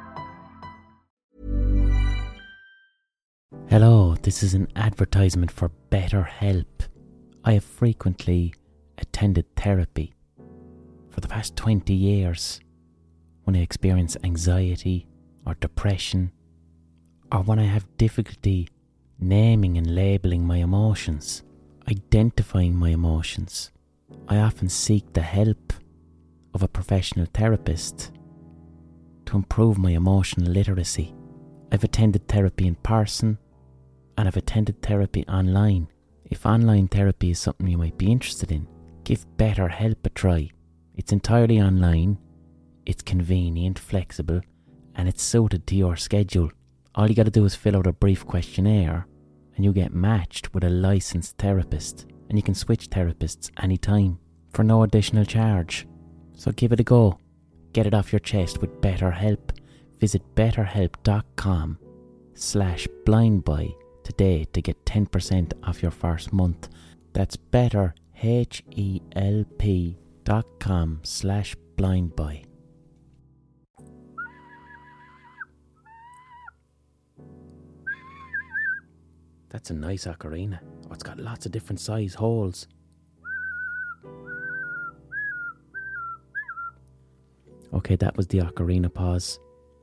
Hello, this is an advertisement for BetterHelp. I have frequently attended therapy for the past twenty years when I experience anxiety or depression, or when I have difficulty naming and labelling my emotions, identifying my emotions. I often seek the help of a professional therapist to improve my emotional literacy. I've attended therapy in person and I've attended therapy online. If online therapy is something you might be interested in, give BetterHelp a try. It's entirely online, it's convenient, flexible, and it's suited to your schedule. All you got to do is fill out a brief questionnaire and you get matched with a licensed therapist, and you can switch therapists anytime for no additional charge. So give it a go. Get it off your chest with BetterHelp. Visit betterhelp.com slash blindboy today to get ten percent off your first month. That's betterhelp.com slash blindboy. That's a nice ocarina. Oh, it's got lots of different size holes. Okay, that was the ocarina pause.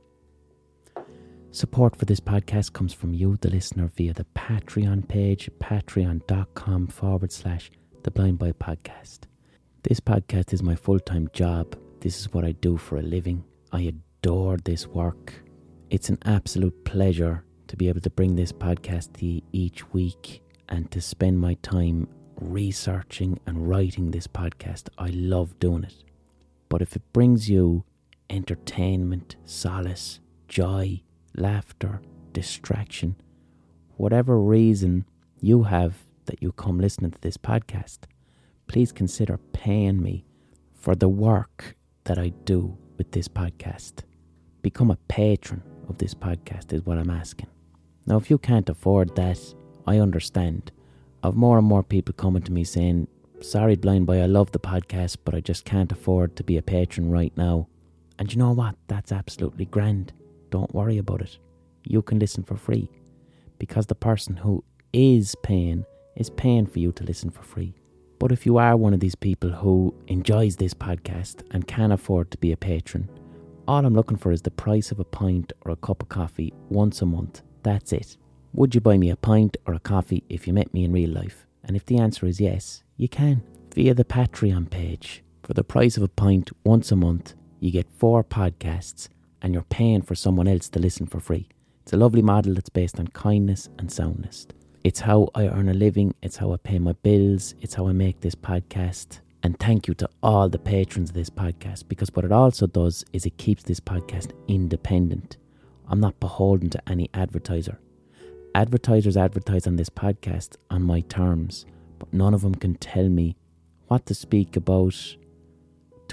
Support for this podcast comes from you, the listener, via the Patreon page, patreon.com forward slash the Blind Boy Podcast. This podcast is my full-time job. This is what I do for a living. I adore this work. It's an absolute pleasure to be able to bring this podcast to you each week and to spend my time researching and writing this podcast. I love doing it. But if it brings you entertainment, solace, joy, laughter, distraction, whatever reason you have that you come listening to this podcast, please consider paying me for the work that I do with this podcast. Become a patron of this podcast is what I'm asking. Now, if you can't afford that, I understand. I've more and more people coming to me saying, sorry, Blind Boy, I love the podcast, but I just can't afford to be a patron right now. And you know what? That's absolutely grand. Don't worry about it. You can listen for free, because the person who is paying is paying for you to listen for free. But if you are one of these people who enjoys this podcast and can afford to be a patron, all I'm looking for is the price of a pint or a cup of coffee once a month. That's it. Would you buy me a pint or a coffee if you met me in real life? And if the answer is yes, you can. Via the Patreon page. For the price of a pint once a month, you get four podcasts and you're paying for someone else to listen for free. It's a lovely model that's based on kindness and soundness. It's how I earn a living. It's how I pay my bills. It's how I make this podcast. And thank you to all the patrons of this podcast, because what it also does is it keeps this podcast independent. I'm not beholden to any advertiser. Advertisers advertise on this podcast on my terms, but none of them can tell me what to speak about,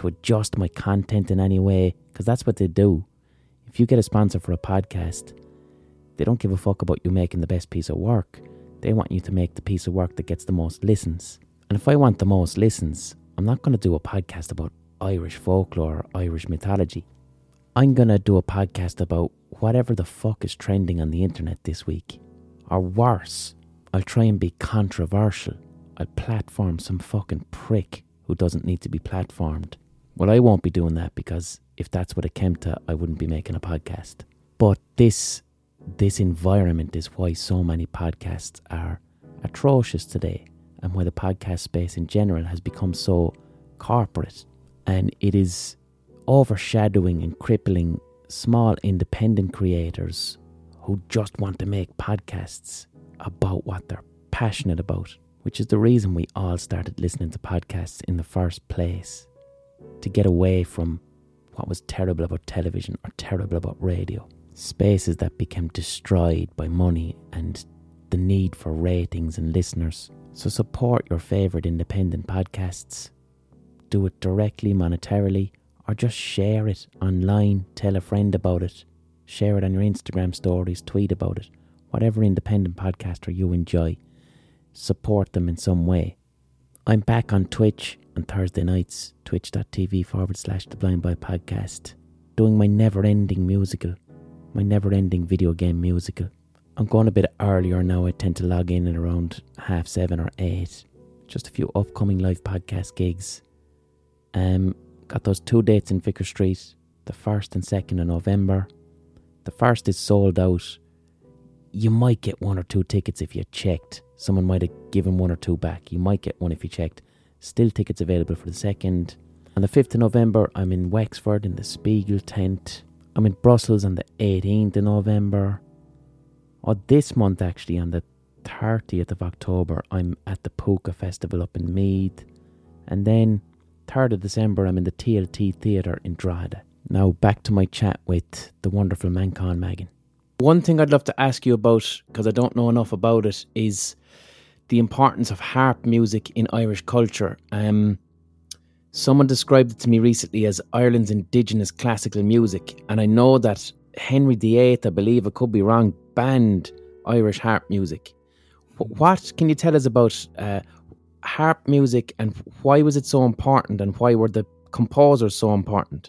to adjust my content in any way, because that's what they do. If you get a sponsor for a podcast, they don't give a fuck about you making the best piece of work. They want you to make the piece of work that gets the most listens. And if I want the most listens, I'm not going to do a podcast about Irish folklore or Irish mythology. I'm going to do a podcast about whatever the fuck is trending on the internet this week. Or worse, I'll try and be controversial. I'll platform some fucking prick who doesn't need to be platformed. Well, I won't be doing that, because if that's what it came to, I wouldn't be making a podcast. But this this environment is why so many podcasts are atrocious today, and why the podcast space in general has become so corporate, and it is overshadowing and crippling small independent creators who just want to make podcasts about what they're passionate about, which is the reason we all started listening to podcasts in the first place, to get away from what was terrible about television or terrible about radio. Spaces that became destroyed by money and the need for ratings and listeners. So support your favourite independent podcasts. Do it directly, monetarily, or just share it online. Tell a friend about it. Share it on your Instagram stories, tweet about it. Whatever independent podcaster you enjoy, support them in some way. I'm back on Twitch on Thursday nights, twitch.tv forward slash The Blind Boy Podcast, doing my never-ending musical, my never-ending video game musical. I'm going a bit earlier now. I tend to log in at around half seven or eight. Just a few upcoming live podcast gigs. Um, got those two dates in Vicar Street, the first and second of November. The first is sold out. You might get one or two tickets if you checked. Someone might have given one or two back. You might get one if you checked. Still tickets available for the second. On the fifth of November, I'm in Wexford in the Spiegel tent. I'm in Brussels on the eighteenth of November. Or this month, actually, on the thirtieth of October, I'm at the Puka Festival up in Meath. And then, third of December, I'm in the T L T Theatre in Drogheda. Now, back to my chat with the wonderful Manchán Magan. One thing I'd love to ask you about, because I don't know enough about it, is the importance of harp music in Irish culture. Um, someone described it to me recently as Ireland's indigenous classical music, and I know that Henry the Eighth, I believe, I could be wrong, banned Irish harp music. What can you tell us about uh, harp music, and why was it so important, and why were the composers so important?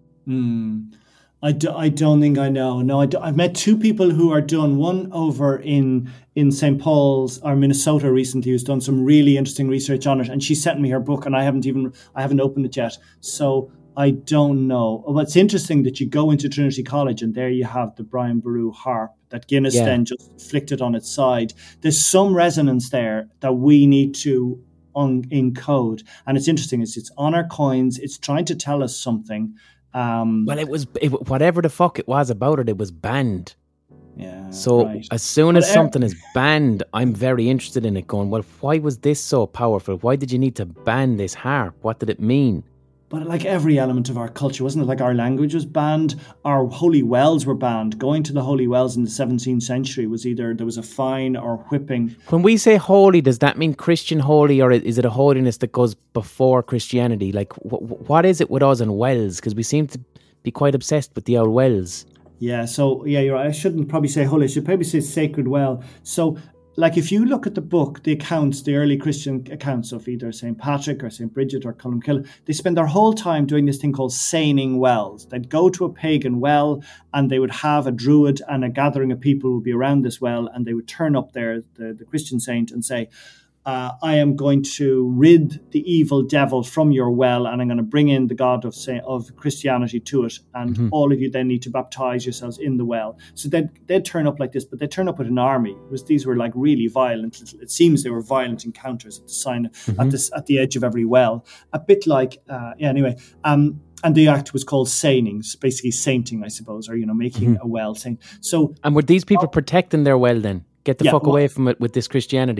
Hmm. I, do, I don't think I know. No, I do, I've met two people who are done. One over in in Saint Paul's or Minnesota recently, who's done some really interesting research on it, and she sent me her book, and I haven't even I haven't opened it yet. So I don't know. Well, it's interesting that you go into Trinity College and there you have the Brian Boru harp that Guinness yeah. then just flicked it on its side. There's some resonance there that we need to un- encode, and it's interesting. It's it's on our coins. It's trying to tell us something. Um, well, it was it, whatever the fuck it was about it. It was banned. Yeah. So right. as soon as but, uh, something is banned, I'm very interested in it. Going, well, why was this so powerful? Why did you need to ban this harp? What did it mean? But like every element of our culture, wasn't it? Like our language was banned, our holy wells were banned. Going to the holy wells in the seventeenth century was either there was a fine or whipping. When we say holy, does that mean Christian holy, or is it a holiness that goes before Christianity? Like, wh- what is it with us and wells? Because we seem to be quite obsessed with the old wells. Yeah, so, yeah, you're right. I shouldn't probably say holy. I should probably say sacred well. So, like, if you look at the book, the accounts, the early Christian accounts of either Saint Patrick or Saint Bridget or Columcille, they spend their whole time doing this thing called seining wells. They'd go to a pagan well and they would have a druid, and a gathering of people would be around this well, and they would turn up there, the, the Christian saint, and say, uh, I am going to rid the evil devil from your well, and I'm going to bring in the God of of Christianity to it, and mm-hmm. all of you then need to baptize yourselves in the well. So they'd, they'd turn up like this, but they'd turn up with an army. It was, these were like really violent. It seems they were violent encounters at the sign mm-hmm. at this at the edge of every well. A bit like uh, yeah. Anyway, um, and the act was called seining, basically sainting, I suppose, or you know, making mm-hmm. a well saint. So and were these people uh, protecting their well then? Get the yeah, fuck well, away from it with this Christianity.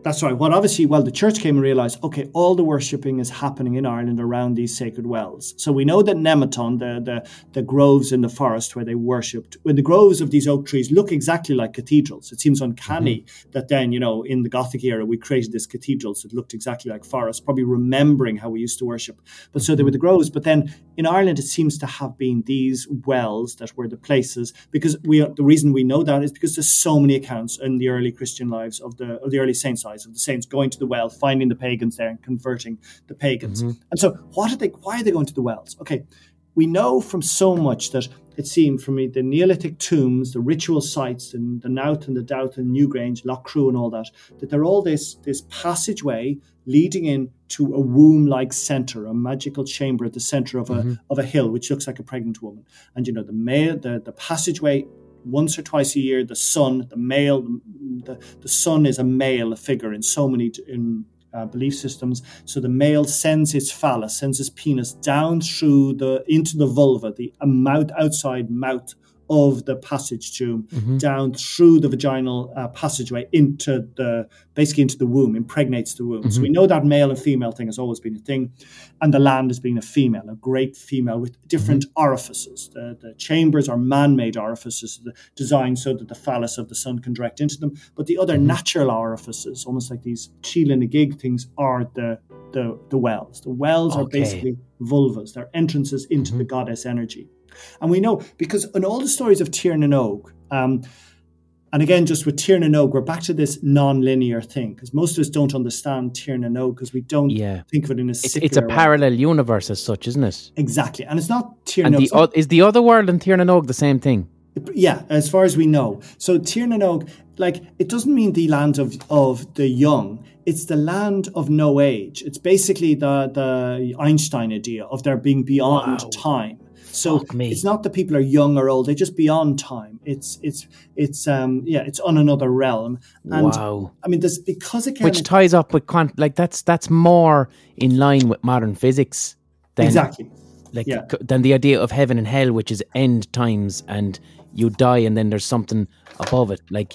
That's right. Well, obviously, well, the church came and realised, okay, all the worshipping is happening in Ireland around these sacred wells. So we know that Nemeton, the, the, the groves in the forest where they worshipped, when the groves of these oak trees look exactly like cathedrals. It seems uncanny mm-hmm. that then, you know, in the Gothic era, we created this cathedrals that looked exactly like forests, probably remembering how we used to worship. But so they were the groves. But then in Ireland, it seems to have been these wells that were the places, because we the reason we know that is because there's so many accounts in the early Christian lives of the of the early saints' lives, of the saints going to the well, finding the pagans there and converting the pagans. Mm-hmm. And so what are they, why are they going to the wells? Okay, we know from so much that it seemed from the Neolithic tombs, the ritual sites, and the Nowth and the Douth and Newgrange, Lough Crew and all that, that they're all this, this passageway leading in to a womb-like centre, a magical chamber at the centre of a mm-hmm. of a hill, which looks like a pregnant woman. And, you know, the male, the, the passageway, once or twice a year, the sun, the male, the, the sun is a male figure in so many in uh, belief systems. So the male sends his phallus, sends his penis down through the, into the vulva, the mouth, outside mouth of the passage tomb, mm-hmm. down through the vaginal uh, passageway into the, basically into the womb, impregnates the womb. Mm-hmm. So we know that male and female thing has always been a thing. And the land has been a female, a great female with different mm-hmm. orifices. The, the chambers are man-made orifices designed so that the phallus of the sun can direct into them. But the other mm-hmm. natural orifices, almost like these Sheila na gig things, are the, the, the wells. The wells okay. are basically vulvas. They're entrances into mm-hmm. the goddess energy. And we know, because in all the stories of Tír na nÓg, um, and again, just with Tír na nÓg, we're back to this non-linear thing, because most of us don't understand Tír na nÓg because we don't yeah. think of it in a secular It's a parallel way. Universe as such, isn't it? Exactly. And it's not Tír na nÓg. The, o- is the other world and Tír na nÓg the same thing? Yeah, as far as we know. So Tír na nÓg, like, it doesn't mean the land of, of the young. It's the land of no age. It's basically the, the Einstein idea of there being beyond wow. time. So it's not that people are young or old; they're just beyond time. It's it's it's um yeah, it's on another realm. And wow! I mean, there's because again, which ties up with quant like that's that's more in line with modern physics than exactly like yeah. than the idea of heaven and hell, which is end times and you die and then there's something above it. Like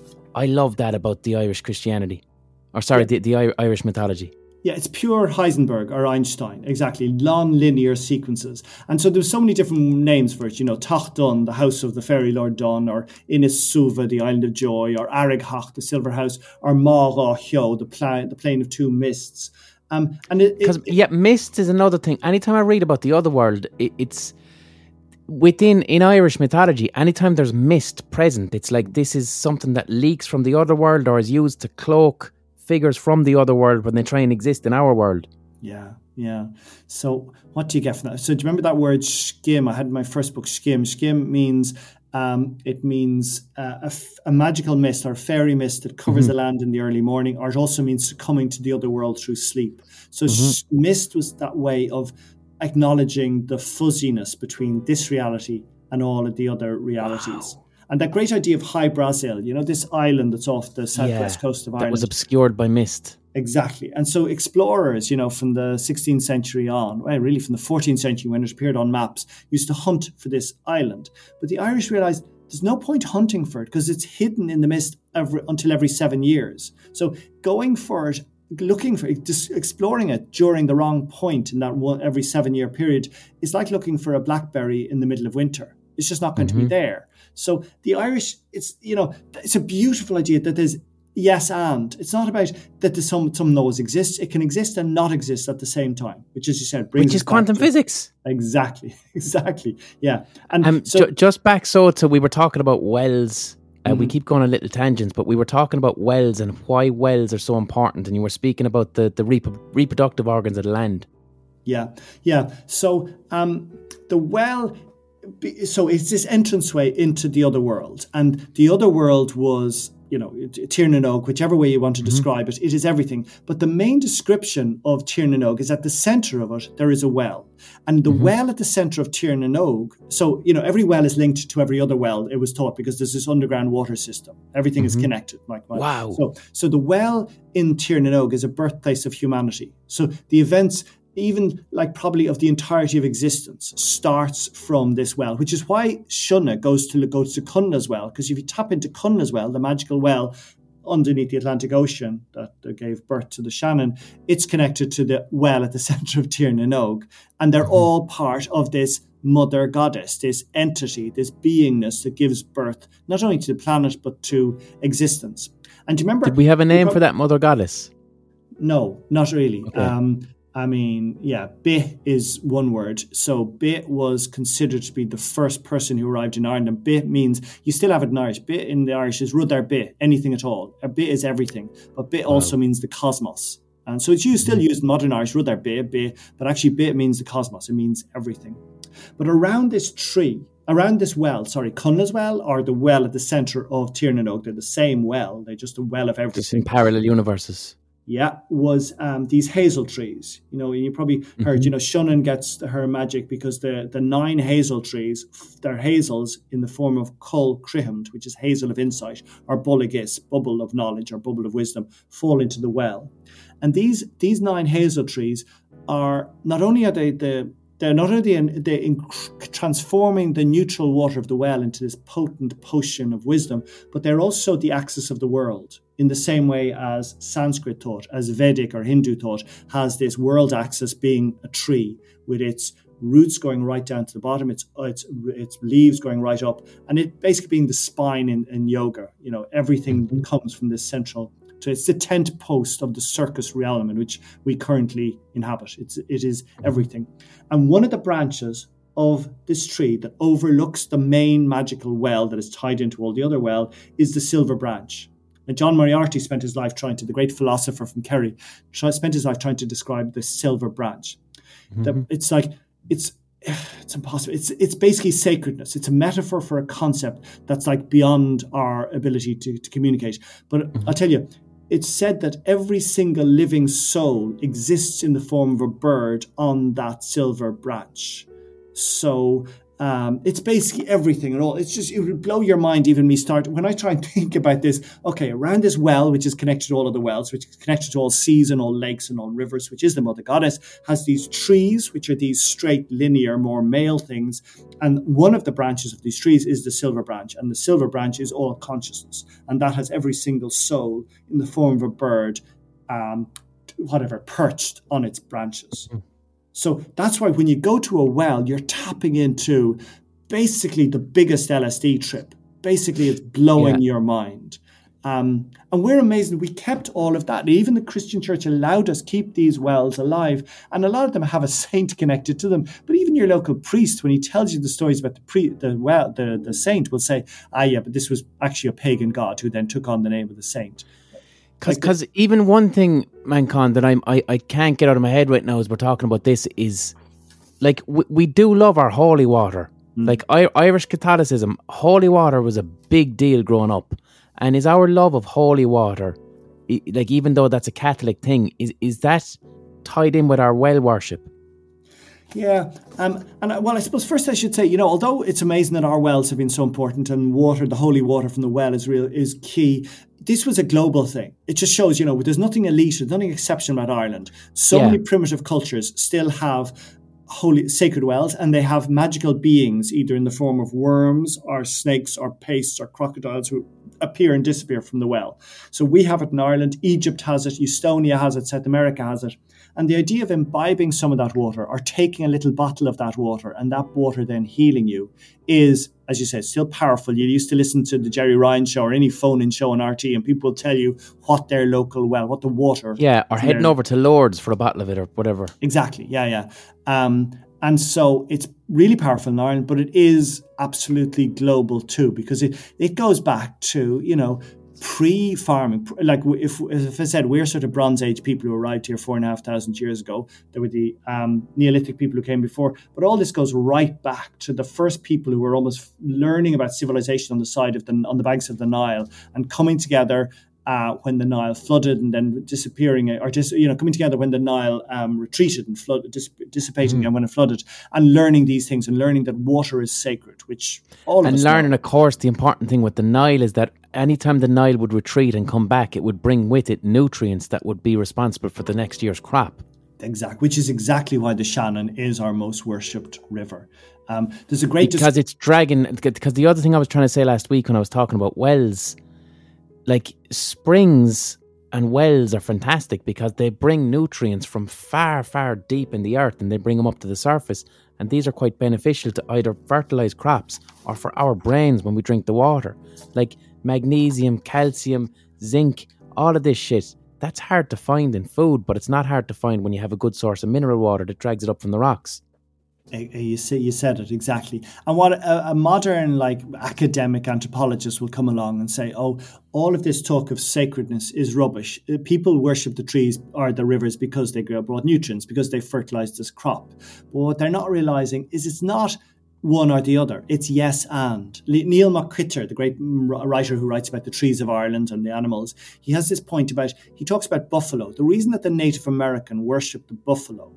I love that about the Irish Christianity, or sorry, yeah. the the Irish mythology. Yeah, it's pure Heisenberg or Einstein, exactly, non-linear sequences. And so there's so many different names for it, you know, Teach Dun, the house of the fairy lord Dun, or Inis Suva, the island of joy, or Arraghach, the silver house, or Mara Hyo, the, pla- the plain of two mists. Um, and it, it, it, Yeah, mist is another thing. Anytime I read about the other world, it, it's within, in Irish mythology, anytime there's mist present, it's like this is something that leaks from the other world or is used to cloak figures from the other world when they try and exist in our world. Yeah, yeah. So what do you get from that? So do you remember that word skim? I had in my first book, skim. Skim means um, it means uh, a, f- a magical mist or fairy mist that covers mm-hmm. the land in the early morning, or it also means coming to the other world through sleep. So mm-hmm. sh- mist was that way of acknowledging the fuzziness between this reality and all of the other realities. Wow. And that great idea of High Brazil, you know, this island that's off the southwest yeah, coast of Ireland. That was obscured by mist. Exactly. And so explorers, you know, from the sixteenth century on, well, really from the fourteenth century when it appeared on maps, used to hunt for this island. But the Irish realised there's no point hunting for it because it's hidden in the mist every, until every seven years. So going for it, looking for it, just exploring it during the wrong point in that one, every seven-year period is like looking for a blackberry in the middle of winter. It's just not going mm-hmm. to be there. So the Irish, it's, you know, it's a beautiful idea that there's yes and. It's not about that there's some, some laws exist. It can exist and not exist at the same time, which, as you said, brings Which is quantum to, physics. Exactly, exactly, yeah. And um, so, ju- just back so to, we were talking about wells. Uh, mm-hmm. We keep going on little tangents, but we were talking about wells and why wells are so important. And you were speaking about the, the rep- reproductive organs of the land. Yeah, yeah. So um, the well... So it's this entranceway into the other world. And the other world was, you know, Tír na nÓg, whichever way you want to mm-hmm. describe it, it is everything. But the main description of Tír na nÓg is at the centre of it, there is a well. And the mm-hmm. well at the centre of Tír na nÓg, so, you know, every well is linked to every other well, it was thought, because there's this underground water system. Everything mm-hmm. is connected. Like, like wow. So, so the well in Tír na nÓg is a birthplace of humanity. So the events... even like probably of the entirety of existence, starts from this well, which is why Shunna goes to goes to Cunna's well, because if you tap into Cunna's well, the magical well underneath the Atlantic Ocean that, that gave birth to the Shannon, it's connected to the well at the centre of Tir na Nog. And they're mm-hmm. all part of this mother goddess, this entity, this beingness that gives birth not only to the planet but to existence. And do you remember... Did we have a name for that mother goddess? No, not really. Okay. Um, I mean, yeah, Be is one word. So Be was considered to be the first person who arrived in Ireland. And Be means, you still have it in Irish. Be in the Irish is Rudar Be, anything at all. A Be is everything. But Be wow. also means the cosmos. And so it's used, still used in modern Irish, Rudar Be, Be, but actually Be means the cosmos. It means everything. But around this tree, around this well, sorry, Cunla's well or the well at the centre of Tir na Nog, they're the same well. They're just a well of everything. Just in parallel universes. Yeah, was um, these hazel trees. You know, you probably heard, mm-hmm. you know, Shannon gets her magic because the, the nine hazel trees, they're hazels in the form of Col Crihamd, which is hazel of insight, or Bullagis, bubble of knowledge or bubble of wisdom, fall into the well. And these these nine hazel trees are, not only are they the They're not only in, they're in transforming the neutral water of the well into this potent potion of wisdom, but they're also the axis of the world, in the same way as Sanskrit thought, as Vedic or Hindu thought, has this world axis being a tree with its roots going right down to the bottom, its its its leaves going right up, and it basically being the spine in, in yoga. You know, everything mm-hmm. comes from this central. So it's the tent post of the circus realm in which we currently inhabit. It's it is everything. And one of the branches of this tree that overlooks the main magical well that is tied into all the other well is the silver branch. And John Moriarty spent his life trying to, the great philosopher from Kerry, spent his life trying to describe the silver branch. Mm-hmm. The, it's like, it's it's impossible. It's it's basically sacredness. It's a metaphor for a concept that's like beyond our ability to, to communicate. But mm-hmm. I'll tell you, it's said that every single living soul exists in the form of a bird on that silver branch. So um, it's basically everything and all. It's just, it would blow your mind even me start. When I try and think about this, okay, around this well, which is connected to all of the wells, which is connected to all seas and all lakes and all rivers, which is the mother goddess, has these trees, which are these straight, linear, more male things. And one of the branches of these trees is the silver branch. And the silver branch is all consciousness. And that has every single soul in the form of a bird, um, whatever, perched on its branches. Mm-hmm. So that's why when you go to a well, you're tapping into basically the biggest L S D trip. Basically, it's blowing yeah. your mind. Um, and we're amazed that we kept all of that. And even the Christian church allowed us keep these wells alive. And a lot of them have a saint connected to them. But even your local priest, when he tells you the stories about the pre, the well, the, the saint, will say, ah, yeah, but this was actually a pagan god who then took on the name of the saint. Because like even one thing, Manchán, that I'm, I, I can't get out of my head right now as we're talking about this is, like, we, we do love our holy water. Mm. Like, I, Irish Catholicism, holy water was a big deal growing up. And is our love of holy water, like, even though that's a Catholic thing, is, is that tied in with our well worship? Yeah, um, and well, I suppose first I should say, you know, although it's amazing that our wells have been so important and water, the holy water from the well is real, is key. This was a global thing. It just shows, you know, there's nothing elite, there's nothing exceptional about Ireland. So yeah. many primitive cultures still have holy, sacred wells, and they have magical beings, either in the form of worms or snakes or pastes or crocodiles who appear and disappear from the well. So we have it in Ireland, Egypt has it, Estonia has it, South America has it. And the idea of imbibing some of that water or taking a little bottle of that water and that water then healing you is, as you said, still powerful. You used to listen to the Jerry Ryan show or any phone-in show on R T and people will tell you what their local well, what the water. Yeah, or heading their... over to Lourdes for a bottle of it or whatever. Exactly, yeah, yeah. Um, and so it's really powerful in Ireland, but it is absolutely global too, because it, it goes back to, you know, pre-farming. Like if, if I said we're sort of Bronze Age people who arrived here four and a half thousand years ago, there were the um, Neolithic people who came before, but all this goes right back to the first people who were almost learning about civilization on the side of the on the banks of the Nile and coming together uh, when the Nile flooded and then disappearing, or just you know coming together when the Nile um, retreated and flooded, dis- dissipating mm-hmm. and when it flooded, and learning these things and learning that water is sacred, which all of and us learning, know. Of course, the important thing with the Nile is that anytime the Nile would retreat and come back, it would bring with it nutrients that would be responsible for the next year's crop. Exactly, which is exactly why the Shannon is our most worshipped river. Um, there's a great because dis- it's dragging. Because the other thing I was trying to say last week when I was talking about wells, like springs and wells are fantastic because they bring nutrients from far, far deep in the earth and they bring them up to the surface. And these are quite beneficial to either fertilize crops or for our brains when we drink the water. Like magnesium, calcium, zinc, all of this shit. That's hard to find in food, but it's not hard to find when you have a good source of mineral water that drags it up from the rocks. You say, you said it exactly. And what a, a modern like academic anthropologist will come along and say, oh, all of this talk of sacredness is rubbish. People worship the trees or the rivers because they brought nutrients, because they fertilized this crop. But what they're not realizing is it's not one or the other. It's yes and. Neil McCritter, the great writer who writes about the trees of Ireland and the animals, he has this point about, he talks about buffalo. The reason that the Native American worshipped the buffalo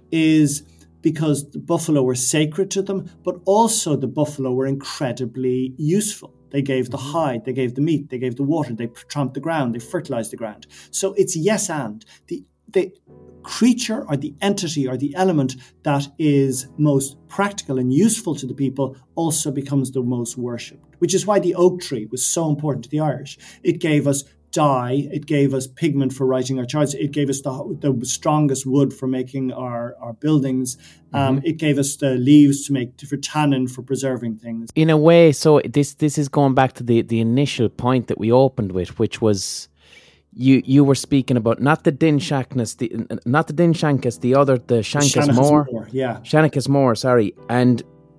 is because the buffalo were sacred to them, but also the buffalo were incredibly useful. They gave the hide, they gave the meat, they gave the water, they tramped the ground, they fertilized the ground. So it's yes and. The, the creature or the entity or the element that is most practical and useful to the people also becomes the most worshipped, which is why the oak tree was so important to the Irish. It gave us dye, it gave us pigment for writing our charts, it gave us the, the strongest wood for making our, our buildings, um, mm-hmm. It gave us the leaves to make for tannin for preserving things. In a way, so this this is going back to the, the initial point that we opened with, which was you you were speaking about not the Din Shankness, the not the Din Shankas, the other, the Shankas More. Yeah. Shankas More, sorry. And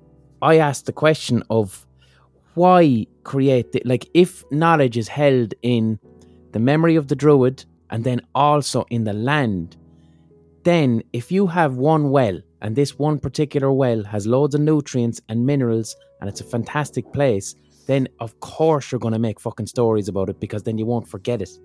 I asked the question of why create, the, like if knowledge is held in the memory of the Druid, and then also in the land, then if you have one well, and this one particular well has loads of nutrients and minerals, and it's a fantastic place, then of course you're going to make fucking stories about it, because then you won't forget it.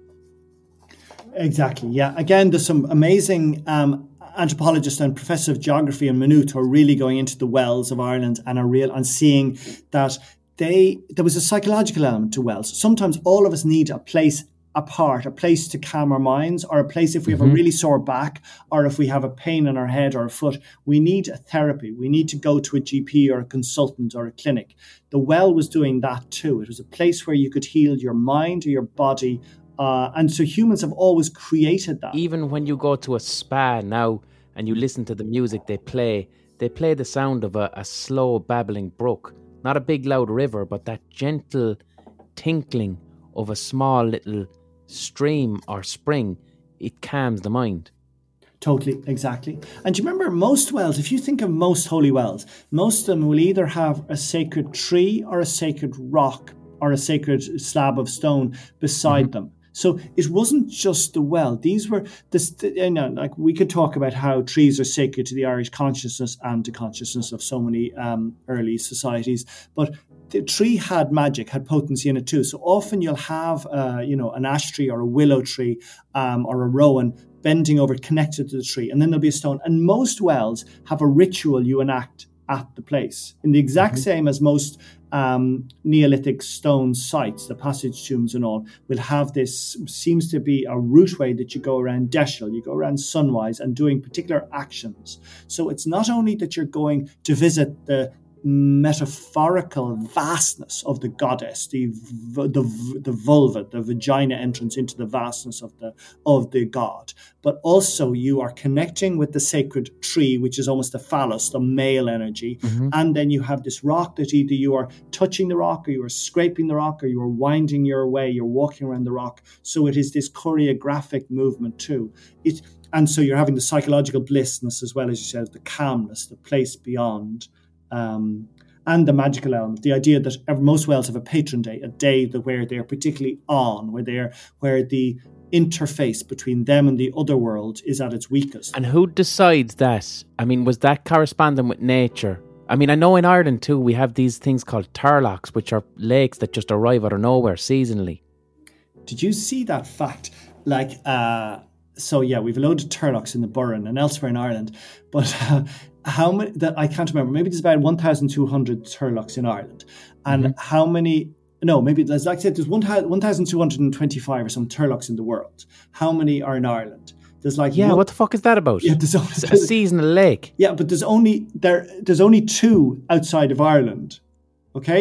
Exactly, yeah. Again, there's some amazing um, anthropologists and professors of geography and Maynooth who are really going into the wells of Ireland and are real and seeing that they there was a psychological element to wells. Sometimes all of us need a place apart, a place to calm our minds, or a place if we have mm-hmm. a really sore back, or if we have a pain in our head or a foot, we need a therapy. We need to go to a G P or a consultant or a clinic. The well was doing that too. It was a place where you could heal your mind or your body. Uh, and so humans have always created that. Even when you go to a spa now and you listen to the music they play, they play the sound of a, a slow babbling brook. Not a big loud river, but that gentle tinkling of a small little stream or spring. It calms the mind. Totally, exactly. And do you remember most wells, if you think of most holy wells, most of them will either have a sacred tree or a sacred rock or a sacred slab of stone beside mm-hmm. them. So it wasn't just the well. These were, this, you know, like we could talk about how trees are sacred to the Irish consciousness and to consciousness of so many um, early societies. But the tree had magic, had potency in it too. So often you'll have, uh, you know, an ash tree or a willow tree um, or a rowan bending over, connected to the tree. And then there'll be a stone. And most wells have a ritual you enact at the place, in the exact mm-hmm. same as most um, Neolithic stone sites, the passage tombs and all, will have this, seems to be a route way that you go around Deshel, you go around Sunwise and doing particular actions. So it's not only that you're going to visit the metaphorical vastness of the goddess, the the the vulva, the vagina entrance into the vastness of the of the god, but also you are connecting with the sacred tree, which is almost the phallus, the male energy, mm-hmm. and then you have this rock that either you are touching the rock, or you are scraping the rock, or you are winding your way, you're walking around the rock. So it is this choreographic movement too. It and so you're having the psychological blissness as well, as you said, the calmness, the place beyond. Um, and the magical element, the idea that most wells have a patron day, a day that where they're particularly on, where they're where the interface between them and the other world is at its weakest. And who decides that? I mean, was that corresponding with nature? I mean, I know in Ireland too, we have these things called turloughs, which are lakes that just arrive out of nowhere seasonally. Did you see that fact? Like, uh, so yeah, we've a load of turloughs in the Burren and elsewhere in Ireland, but uh, how many, that I can't remember, maybe there's about one thousand two hundred turloughs in Ireland. And mm-hmm. how many, no, maybe, like I said, there's one thousand two hundred twenty-five or some turloughs in the world. How many are in Ireland? There's like yeah, one, what the fuck is that about? Yeah, there's only, it's a seasonal lake. Yeah, but there's only there. There's only two outside of Ireland. Okay,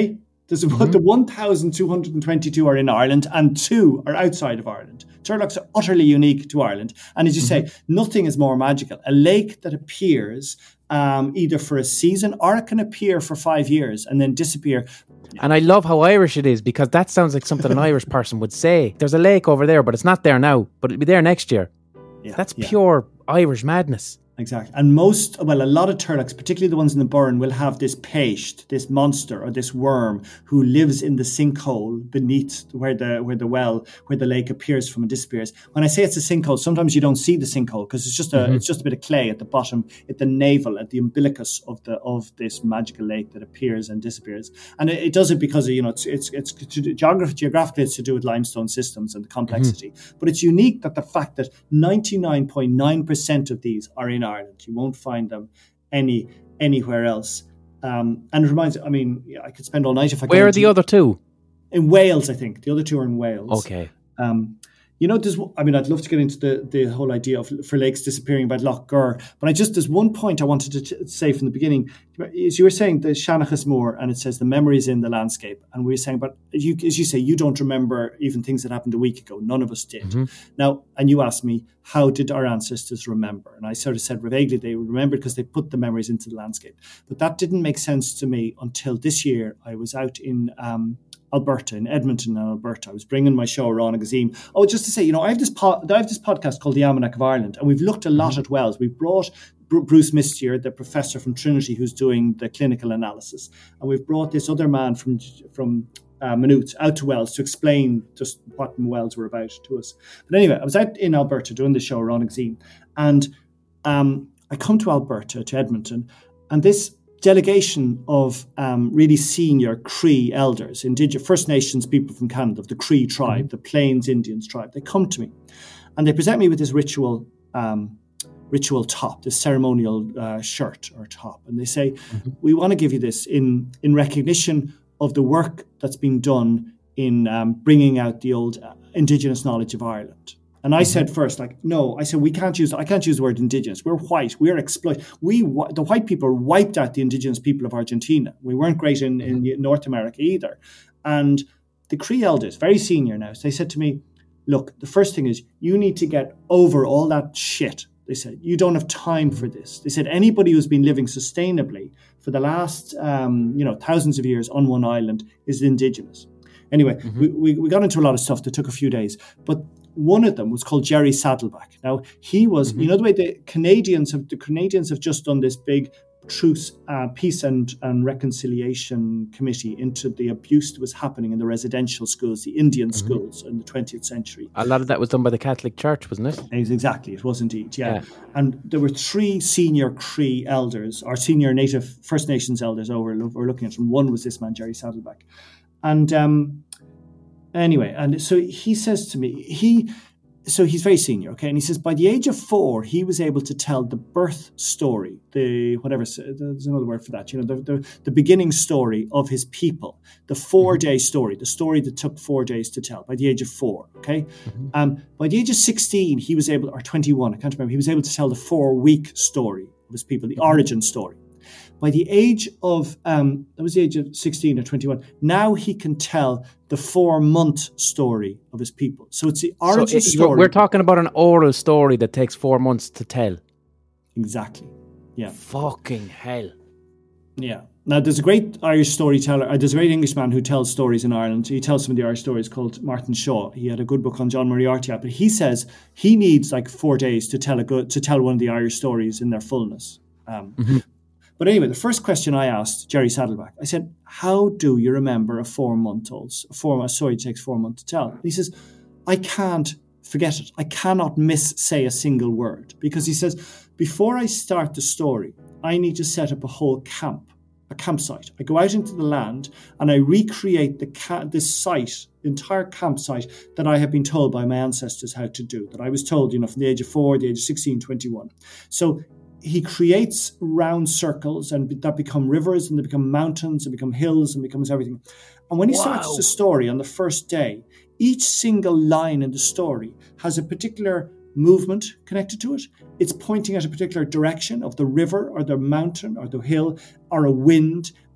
There's Mm-hmm. the one thousand two hundred twenty-two are in Ireland and two are outside of Ireland. Turloughs are utterly unique to Ireland. And as you Mm-hmm. say, nothing is more magical. A lake that appears um, either for a season or it can appear for five years and then disappear. And I love how Irish it is, because that sounds like something an Irish person would say. There's a lake over there, but it's not there now, but it'll be there next year. Yeah, That's yeah. pure Irish madness. Exactly. And most, well, a lot of turloughs, particularly the ones in the Burren, will have this paiste, this monster or this worm who lives in the sinkhole beneath where the where the well, where the lake appears from and disappears. When I say it's a sinkhole, sometimes you don't see the sinkhole because it's just a mm-hmm. it's just a bit of clay at the bottom, at the navel, at the umbilicus of the of this magical lake that appears and disappears. And it, it does it because of, you know, it's it's it's geography, geographically it's to do with limestone systems and the complexity. Mm-hmm. But it's unique that the fact that ninety-nine point nine percent of these are in Ireland. You won't find them any anywhere else. Um, and it reminds I mean, yeah, I could spend all night if I could. Where are the other two? In Wales, I think. The other two are in Wales. Okay. Um, you know, there's, I mean, I'd love to get into the, the whole idea of for lakes disappearing by Lough Gur, but I just, there's one point I wanted to t- say from the beginning. As you were saying, the Shanachas Moor, and it says the memories in the landscape. And we were saying, but you, as you say, you don't remember even things that happened a week ago. None of us did. Mm-hmm. Now, and you asked me, how did our ancestors remember? And I sort of said vaguely they remembered because they put the memories into the landscape. But that didn't make sense to me until this year. I was out in um, Alberta, in Edmonton, Alberta. I was bringing my show around a gazine. Oh, just to say, you know, I have this po- I have this podcast called The Almanac of Ireland, and we've looked a lot mm-hmm. at wells. We've brought Br- Bruce Mistier, the professor from Trinity, who's doing the clinical analysis, and we've brought this other man from from uh, Maynooth out to wells to explain just what wells were about to us. But anyway, I was out in Alberta doing the show around a gazine, and um, I come to Alberta, to Edmonton, and this delegation of um, really senior Cree elders, Indigenous First Nations people from Canada, of the Cree tribe, mm-hmm. the Plains Indians tribe, they come to me and they present me with this ritual um, ritual top, this ceremonial uh, shirt or top. And they say, mm-hmm. we want to give you this in, in recognition of the work that's been done in um, bringing out the old uh, Indigenous knowledge of Ireland. And I mm-hmm. said first, like, no, I said, we can't use, I can't use the word Indigenous. We're white. We're exploited. We, the white people wiped out the Indigenous people of Argentina. We weren't great in, in North America either. And the Cree elders, very senior now, they said to me, look, the first thing is you need to get over all that shit. They said, you don't have time for this. They said, anybody who's been living sustainably for the last, um, you know, thousands of years on one island is Indigenous. Anyway, mm-hmm. we, we, we got into a lot of stuff that took a few days, but one of them was called Jerry Saddleback. Now, he was, mm-hmm. you know, the way the Canadians have, the Canadians have just done this big truce, uh, peace and, and reconciliation committee into the abuse that was happening in the residential schools, the Indian mm-hmm. schools in the twentieth century. A lot of that was done by the Catholic Church, wasn't it? Exactly, it was indeed, yeah. yeah. And there were three senior Cree elders, or senior Native First Nations elders over were looking at them. One was this man, Jerry Saddleback. And um, anyway, and so he says to me, he... So he's very senior, okay? And he says by the age of four, he was able to tell the birth story, the whatever, there's another word for that, you know, the the, the beginning story of his people, the four-day story, the story that took four days to tell by the age of four, okay? Mm-hmm. Um, by the age of sixteen, he was able, or twenty-one, I can't remember, he was able to tell the four-week story of his people, the mm-hmm. origin story. By the age of, um, that was the age of sixteen or twenty-one, now he can tell the four-month story of his people. So it's the origin so it, story. We're talking about an oral story that takes four months to tell. Exactly, yeah. Fucking hell. Yeah. Now, there's a great Irish storyteller, uh, there's a great Englishman who tells stories in Ireland. He tells some of the Irish stories called Martin Shaw. He had a good book on John Moriarty, but he says he needs like four days to tell a good, to tell one of the Irish stories in their fullness. Um, mm-hmm. But anyway, the first question I asked Jerry Saddleback, I said, how do you remember a four-month-old, a four, a story takes four months to tell? And he says, I can't forget it. I cannot miss-say a single word. Because he says, before I start the story, I need to set up a whole camp, a campsite. I go out into the land and I recreate the ca- this site, the entire campsite that I have been told by my ancestors how to do, that I was told, you know, from the age of four, the age of sixteen, twenty-one. So he creates round circles and that become rivers and they become mountains and become hills and becomes everything. And when he wow. starts the story on the first day, each single line in the story has a particular movement connected to it. It's pointing at a particular direction of the river or the mountain or the hill or a wind.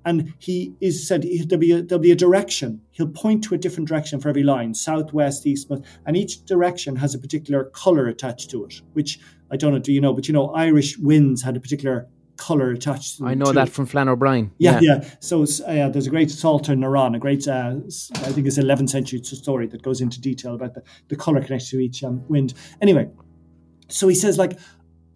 And he is said there'll be, a, there'll be a direction. He'll point to a different direction for every line, south, west, east, and each direction has a particular colour attached to it, which I don't know, do you know, but you know, Irish winds had a particular colour attached to them. I know too. that from Flann O'Brien. Yeah, yeah. yeah. So uh, there's a great Psalter Naran, a great, uh, I think it's eleventh century story that goes into detail about the, the colour connected to each um, wind. Anyway, so he says, like,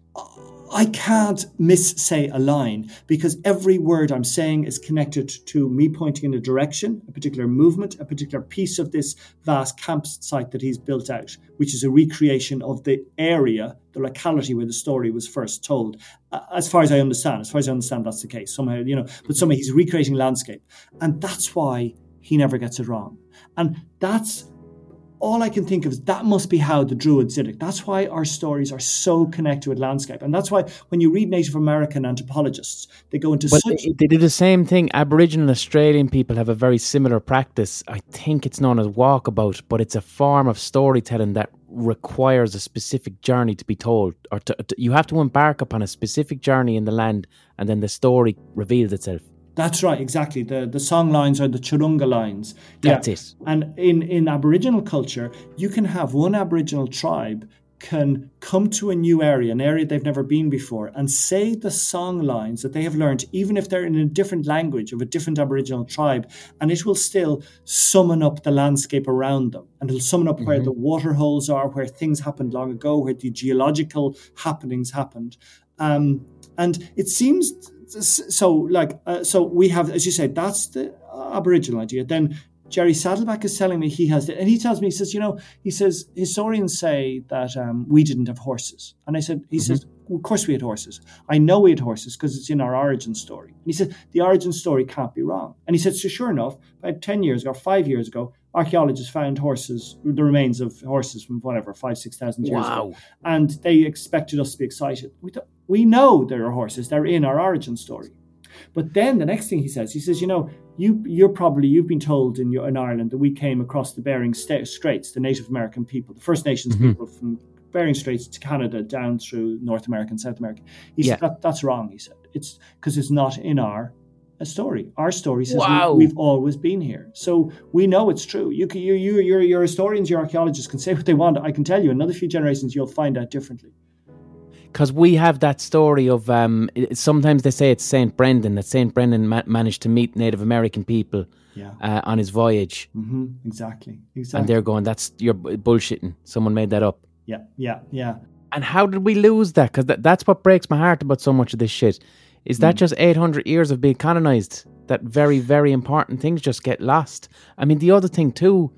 I can't miss-say a line because every word I'm saying is connected to me pointing in a direction, a particular movement, a particular piece of this vast campsite that he's built out, which is a recreation of the area, the locality where the story was first told. Uh, as far as I understand, as far as I understand, that's the case. Somehow, you know, but somehow he's recreating landscape. And that's why he never gets it wrong. And that's all I can think of is that must be how the Druids did it. That's why our stories are so connected with landscape. And that's why when you read Native American anthropologists, they go into but such... They, they do the same thing. Aboriginal Australian people have a very similar practice. I think it's known as walkabout, but it's a form of storytelling that requires a specific journey to be told. Or to, to, you have to embark upon a specific journey in the land and then the story reveals itself. That's right, exactly. The the song lines are the Churunga lines. That's yeah. it. And in, in Aboriginal culture, you can have one Aboriginal tribe can come to a new area, an area they've never been before, and say the song lines that they have learned, even if they're in a different language of a different Aboriginal tribe, and it will still summon up the landscape around them. And it'll summon up mm-hmm. where the water holes are, where things happened long ago, where the geological happenings happened. Um, and it seems... So, like, uh, so we have, as you say, that's the Aboriginal idea. Then Jerry Saddleback is telling me he has, the, and he tells me, he says, you know, he says, historians say that um, we didn't have horses. And I said, he mm-hmm. says, well, of course we had horses. I know we had horses because it's in our origin story. And he said, the origin story can't be wrong. And he said, so sure enough, about ten years ago, five years ago, archaeologists found horses, the remains of horses from whatever, five, six thousand years wow. ago. And they expected us to be excited. We th- We know there are horses. They're in our origin story. But then the next thing he says, he says, you know, you, you're probably, you've been told in, your, in Ireland that we came across the Bering Straits, the Native American people, the First Nations mm-hmm. people from Bering Straits to Canada down through North America and South America. He yeah. said, that, that's wrong, he said. It's because it's not in our a story. Our story says wow. we, we've always been here. So we know it's true. You can, you, you, your, your historians, your archaeologists can say what they want. I can tell you, in another few generations, you'll find out differently. Because we have that story of, um, sometimes they say it's Saint Brendan, that Saint Brendan ma- managed to meet Native American people yeah. uh, on his voyage. Mm-hmm. Exactly. Exactly. And they're going, that's, you're bullshitting. Someone made that up. Yeah, yeah, yeah. And how did we lose that? Because that, that's what breaks my heart about so much of this shit. Is that mm. just eight hundred years of being colonised? That very, very important things just get lost. I mean, the other thing too,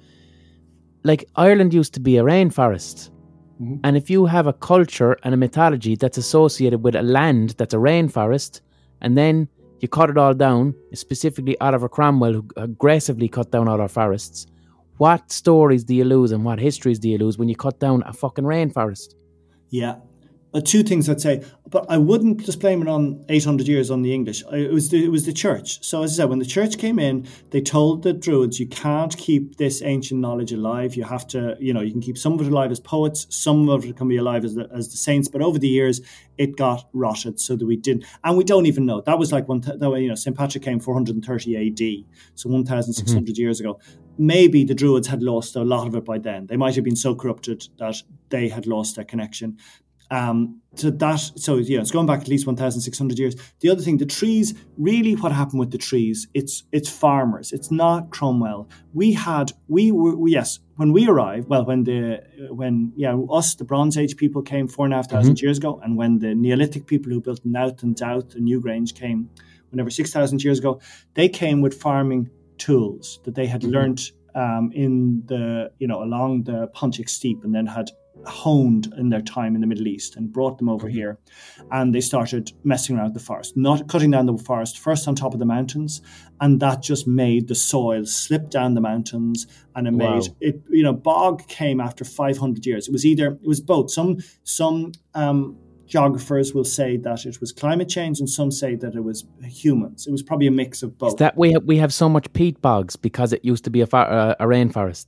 like Ireland used to be a rainforest. Mm-hmm. And if you have a culture and a mythology that's associated with a land that's a rainforest, and then you cut it all down, specifically Oliver Cromwell, who aggressively cut down all our forests, what stories do you lose and what histories do you lose when you cut down a fucking rainforest? Yeah. Uh, two things I'd say, but I wouldn't just blame it on eight hundred years on the English. I, it was the, it was the church. So as I said, when the church came in, they told the Druids, you can't keep this ancient knowledge alive. You have to, you know, you can keep some of it alive as poets, some of it can be alive as the, as the saints. But over the years, it got rotted so that we didn't, and we don't even know. That was like one, th- that way, you know, Saint Patrick came four hundred thirty A D, so one thousand six hundred mm-hmm. years ago. Maybe the Druids had lost a lot of it by then. They might have been so corrupted that they had lost their connection. Um, so that, so yeah, it's going back at least one thousand six hundred years. The other thing, the trees, really what happened with the trees, it's it's farmers, it's not Cromwell. We had, we were, we, yes, when we arrived, well, when the, when, yeah, us, the Bronze Age people came four and a half thousand mm-hmm. years ago, and when the Neolithic people who built Nowth and Douth and Newgrange came, whenever six thousand years ago, they came with farming tools that they had mm-hmm. learnt um, in the, you know, along the Pontic Steep, and then had honed in their time in the Middle East and brought them over mm-hmm. here, and they started messing around with the forest, not cutting down the forest first on top of the mountains, and that just made the soil slip down the mountains, and it wow. made it, you know, bog came after five hundred years. It was either, it was both. Some some um geographers will say that it was climate change, and some say that it was humans. It was probably a mix of both. Is that we have, we have so much peat bogs because it used to be a, far, uh, a rainforest?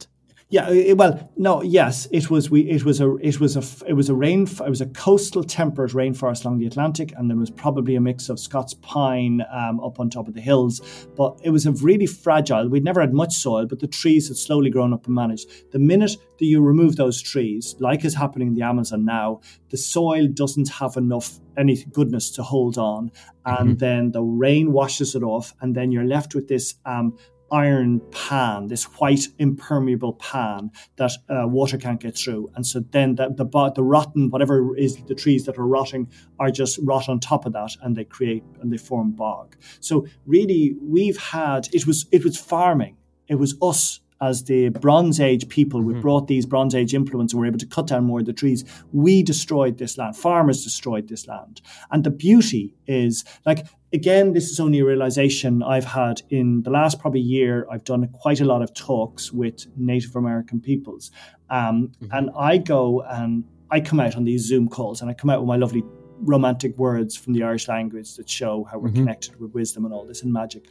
Yeah, it, well, no, yes, it was. We, it was a, it was a, it was a rain, it was a coastal temperate rainforest along the Atlantic, and there was probably a mix of Scots pine um, up on top of the hills. But it was a really fragile. We'd never had much soil, but the trees had slowly grown up and managed. The minute that you remove those trees, like is happening in the Amazon now, the soil doesn't have enough any goodness to hold on, and mm-hmm. then the rain washes it off, and then you're left with this. Um, iron pan, this white impermeable pan that uh, water can't get through. And so then the, the the rotten, whatever is the trees that are rotting, are just rot on top of that, and they create and they form bog. So really we've had, it was it was farming. It was us as the Bronze Age people. Mm-hmm. We brought these Bronze Age implements and were able to cut down more of the trees. We destroyed this land. Farmers destroyed this land. And the beauty is, like, again, this is only a realization I've had in the last probably year. I've done quite a lot of talks with Native American peoples. Um, mm-hmm. And I go and I come out on these Zoom calls, and I come out with my lovely romantic words from the Irish language that show how we're mm-hmm. connected with wisdom and all this and magic.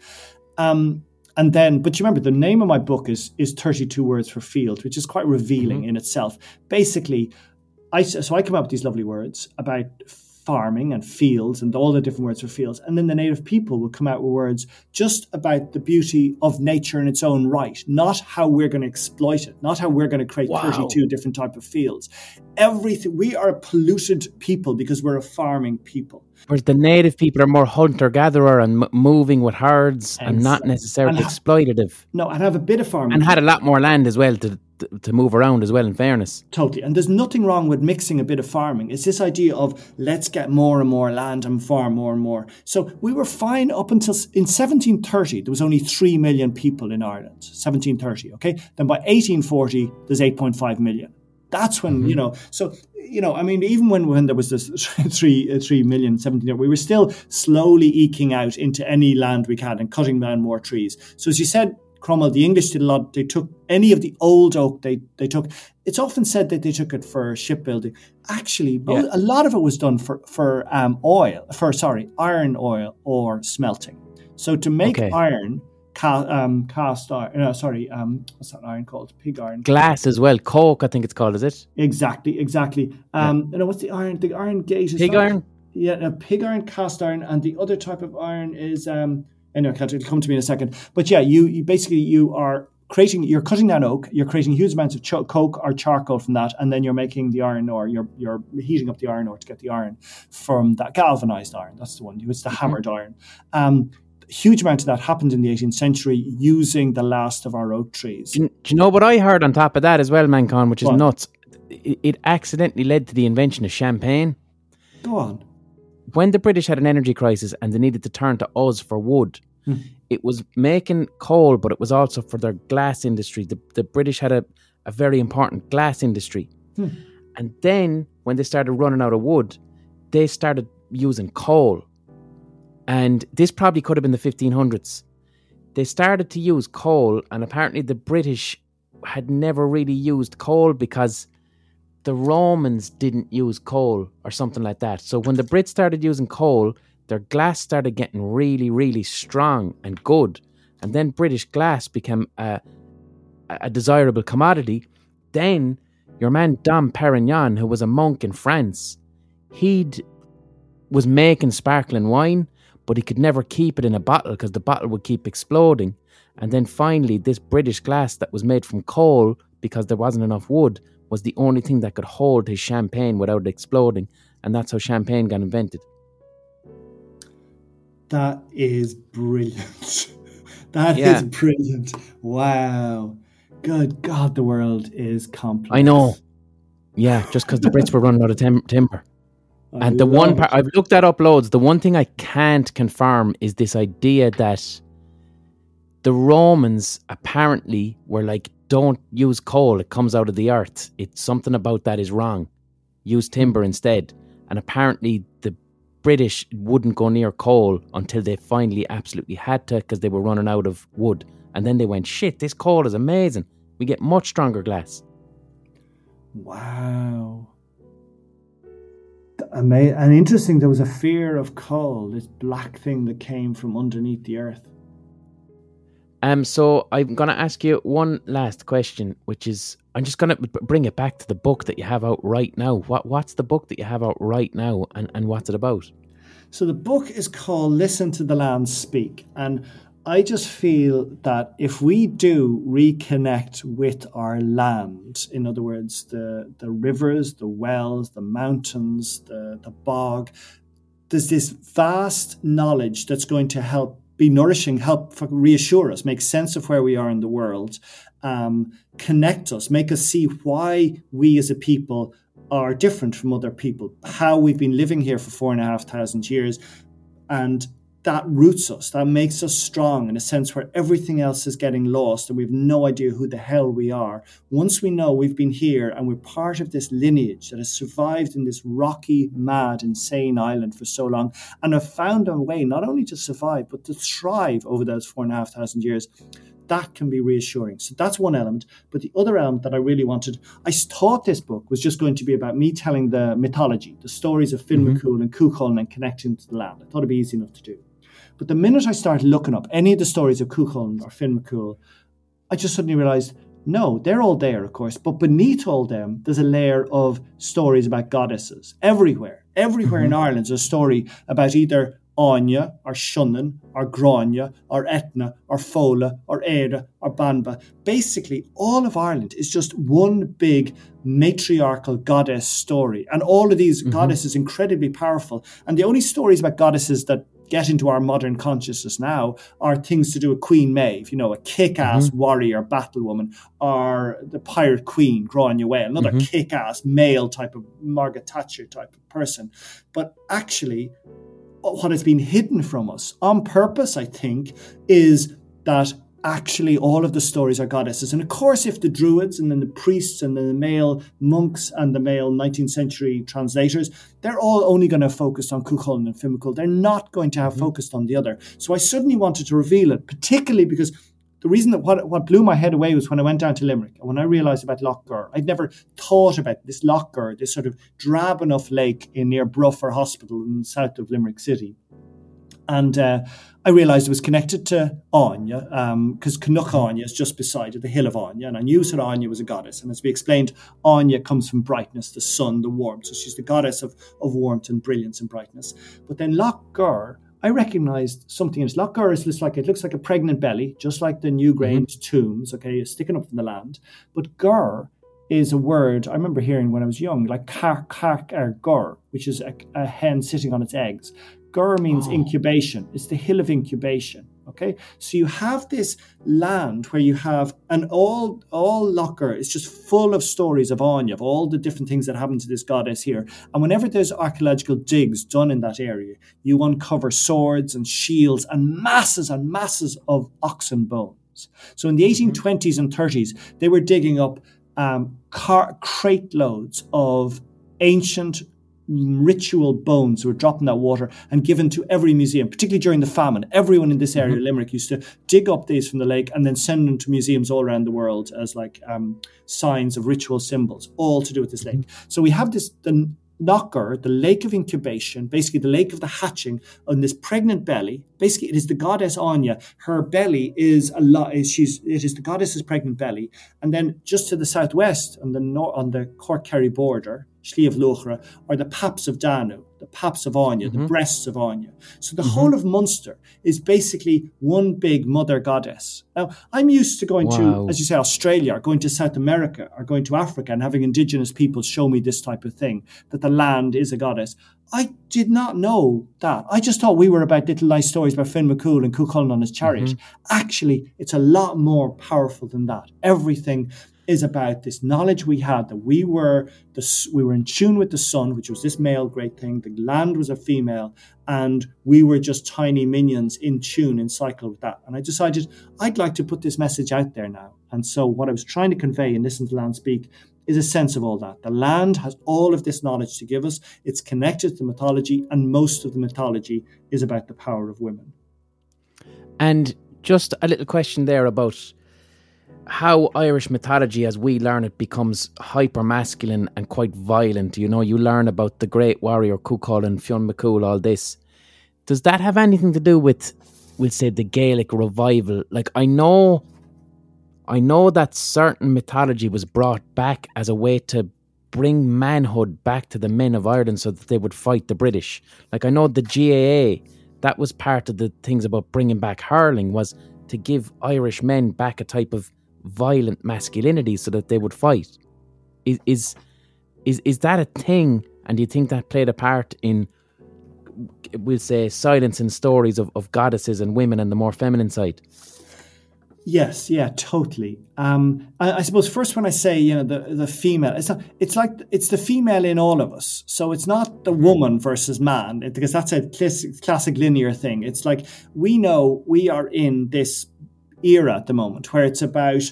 Um, and then, but you remember, the name of my book is is thirty-two words for field, which is quite revealing mm-hmm. in itself. Basically, I so I come up with these lovely words about farming and fields and all the different words for fields. And then the native people will come out with words just about the beauty of nature in its own right, not how we're going to exploit it, not how we're going to create wow. thirty-two different type of fields. Everything. We are a polluted people because we're a farming people. Whereas the native people are more hunter-gatherer and m- moving with herds exactly. and not necessarily and ha- exploitative. No, and have a bit of farming. And had a lot more land as well to to move around as well, in fairness. Totally. And there's nothing wrong with mixing a bit of farming. It's this idea of let's get more and more land and farm more and more. So we were fine up until in seventeen thirty, there was only three million people in Ireland. seventeen thirty, okay? Then by eighteen forty, there's eight point five million. That's when, mm-hmm. you know, so, you know, I mean, even when, when there was this three, uh, three million, seventeen, we were still slowly eking out into any land we had and cutting down more trees. So as you said, Cromwell, the English did a lot. They took any of the old oak they, they took. It's often said that they took it for shipbuilding. Actually, yeah. a lot of it was done for, for um, oil, for, sorry, iron oil or smelting. So to make okay. iron, Ca- um, cast iron, no, sorry, um, what's that iron called? Pig iron. Glass as well. Coke, I think it's called, is it? Exactly, exactly. Um, yeah. You know, what's the iron? The iron gate is pig not, iron. Yeah, no, pig iron, cast iron, and the other type of iron is. Um, anyway, it'll come to me in a second. But yeah, you, you basically you are creating. You're cutting down oak. You're creating huge amounts of ch- coke or charcoal from that, and then you're making the iron ore. You're you're heating up the iron ore to get the iron from that galvanized iron. That's the one. It's the mm-hmm. hammered iron. Um, Huge amount of that happened in the eighteenth century using the last of our oak trees. Do you, do you know what I heard on top of that as well, Mancon, which is what? nuts? It, it accidentally led to the invention of champagne. Go on. When the British had an energy crisis and they needed to turn to us for wood, hmm. it was making coal, but it was also for their glass industry. The, the British had a, a very important glass industry. Hmm. And then when they started running out of wood, they started using coal. And this probably could have been the fifteen hundreds. They started to use coal, and apparently the British had never really used coal because the Romans didn't use coal or something like that. So when the Brits started using coal, their glass started getting really, really strong and good. And then British glass became a, a desirable commodity. Then your man Dom Perignon, who was a monk in France, he'd was making sparkling wine, but he could never keep it in a bottle because the bottle would keep exploding. And then finally, this British glass that was made from coal, because there wasn't enough wood, was the only thing that could hold his champagne without it exploding. And that's how champagne got invented. That is brilliant. That yeah. is brilliant. Wow. Good God, the world is complex. I know. Yeah, just because the Brits were running out of tim- timber. I and the one part, I've looked that up loads. The one thing I can't confirm is this idea that the Romans apparently were like, don't use coal, it comes out of the earth. It's something about that is wrong. Use timber instead. And apparently the British wouldn't go near coal until they finally absolutely had to because they were running out of wood. And then they went, shit, this coal is amazing. We get much stronger glass. Wow. Amazing. And interesting, there was a fear of coal, this black thing that came from underneath the earth. Um, so I'm going to ask you one last question, which is, I'm just going to bring it back to the book that you have out right now. What What's the book that you have out right now, and, and what's it about? So the book is called Listen to the Land Speak. And I just feel that if we do reconnect with our land, in other words, the, the rivers, the wells, the mountains, the, the bog, there's this vast knowledge that's going to help be nourishing, help reassure us, make sense of where we are in the world, um, connect us, make us see why we as a people are different from other people, how we've been living here for four and a half thousand years. And that roots us, that makes us strong in a sense where everything else is getting lost and we have no idea who the hell we are. Once we know we've been here and we're part of this lineage that has survived in this rocky, mad, insane island for so long and have found a way not only to survive, but to thrive over those four and a half thousand years, that can be reassuring. So that's one element. But the other element that I really wanted, I thought this book was just going to be about me telling the mythology, the stories of Finn mm-hmm. McCool and Cuchulainn and connecting to the land. I thought it'd be easy enough to do. But the minute I started looking up any of the stories of Cuchulainn or Finn McCool, I just suddenly realised, no, they're all there, of course. But beneath all them, there's a layer of stories about goddesses everywhere. Everywhere mm-hmm. in Ireland, there's a story about either Anya, or Shunnan, or Grania, or Etna, or Fola, or Éire, or Banba. Basically, all of Ireland is just one big matriarchal goddess story. And all of these mm-hmm. goddesses incredibly powerful. And the only stories about goddesses that get into our modern consciousness now are things to do with Queen Maeve, you know, a kick-ass mm-hmm. warrior battlewoman, or the pirate queen, Grania Whale, another mm-hmm. kick-ass male type of Margaret Thatcher type of person. But actually, what has been hidden from us on purpose, I think, is that actually all of the stories are goddesses. And of course, if the Druids and then the priests and then the male monks and the male nineteenth century translators, they're all only going to focus on Cuchulainn and Finn McCool. They're not going to have mm-hmm. focused on the other. So I suddenly wanted to reveal it, particularly because the reason that what, what blew my head away was when I went down to Limerick and when I realised about Lough Gur. I'd never thought about this Lough Gur, this sort of drab enough lake in near Bruffer Hospital in the south of Limerick City. And uh, I realised it was connected to Anya, because um, Canuck Anya is just beside it, the hill of Anya. And I knew that Anya was a goddess. And as we explained, Anya comes from brightness, the sun, the warmth. So she's the goddess of, of warmth and brilliance and brightness. But then Lough Gur, I recognised something in it. Lough Gur is like, it looks like a pregnant belly, just like the Newgrange mm-hmm. tombs, okay, sticking up from the land. But Gur is a word I remember hearing when I was young, like cark, cark, or gur, which is a, a hen sitting on its eggs. Gur means oh. incubation. It's the hill of incubation. Okay, so you have this land where you have, and all all Lough Gur is just full of stories of Anya, of all the different things that happen to this goddess here. And whenever there's archaeological digs done in that area, you uncover swords and shields and masses and masses of oxen bones. So in the eighteen twenties and thirties, they were digging up um, car- crate loads of ancient ritual bones were dropped in that water and given to every museum, particularly during the famine. Everyone in this area, mm-hmm. Limerick, used to dig up these from the lake and then send them to museums all around the world as like um, signs of ritual symbols, all to do with this lake. Mm-hmm. So we have this, the Lough Gur, the lake of incubation, basically the lake of the hatching on this pregnant belly. Basically, it is the goddess Anya. Her belly is a lot. Is she's it is the goddess's pregnant belly, and then just to the southwest, on the nor- on the Cork Kerry border, Sliabh Luachra, are the paps of Danu, the paps of Anya, mm-hmm. the breasts of Anya. So the mm-hmm. whole of Munster is basically one big mother goddess. Now, I'm used to going wow. to, as you say, Australia, or going to South America, or going to Africa and having indigenous people show me this type of thing, that the land is a goddess. I did not know that. I just thought we were about little nice stories about Finn McCool and Cuchulainn on his chariot. Mm-hmm. Actually, it's a lot more powerful than that. Everything is about this knowledge we had that we were the, we were in tune with the sun, which was this male great thing. The land was a female, and we were just tiny minions in tune, in cycle with that. And I decided I'd like to put this message out there now. And so what I was trying to convey in Listen to the Land Speak is a sense of all that. The land has all of this knowledge to give us. It's connected to mythology, and most of the mythology is about the power of women. And just a little question there about how Irish mythology, as we learn it, becomes hyper-masculine and quite violent. You know, you learn about the great warrior Cuchulainn, Fionn McCool, all this. Does that have anything to do with we'll say the Gaelic revival. Like I know, I know that certain mythology was brought back as a way to bring manhood back to the men of Ireland so that they would fight the British. Like I know the G A A, that was part of the things about bringing back hurling, was to give Irish men back a type of violent masculinity so that they would fight. Is is is, is that a thing? And do you think that played a part in, we'll say, silencing stories of, of goddesses and women and the more feminine side? Yes, yeah, totally. Um, I, I suppose first when I say, you know, the, the female, it's not, it's like, it's the female in all of us. So it's not the woman versus man, because that's a classic, classic linear thing. It's like, we know we are in this era at the moment where it's about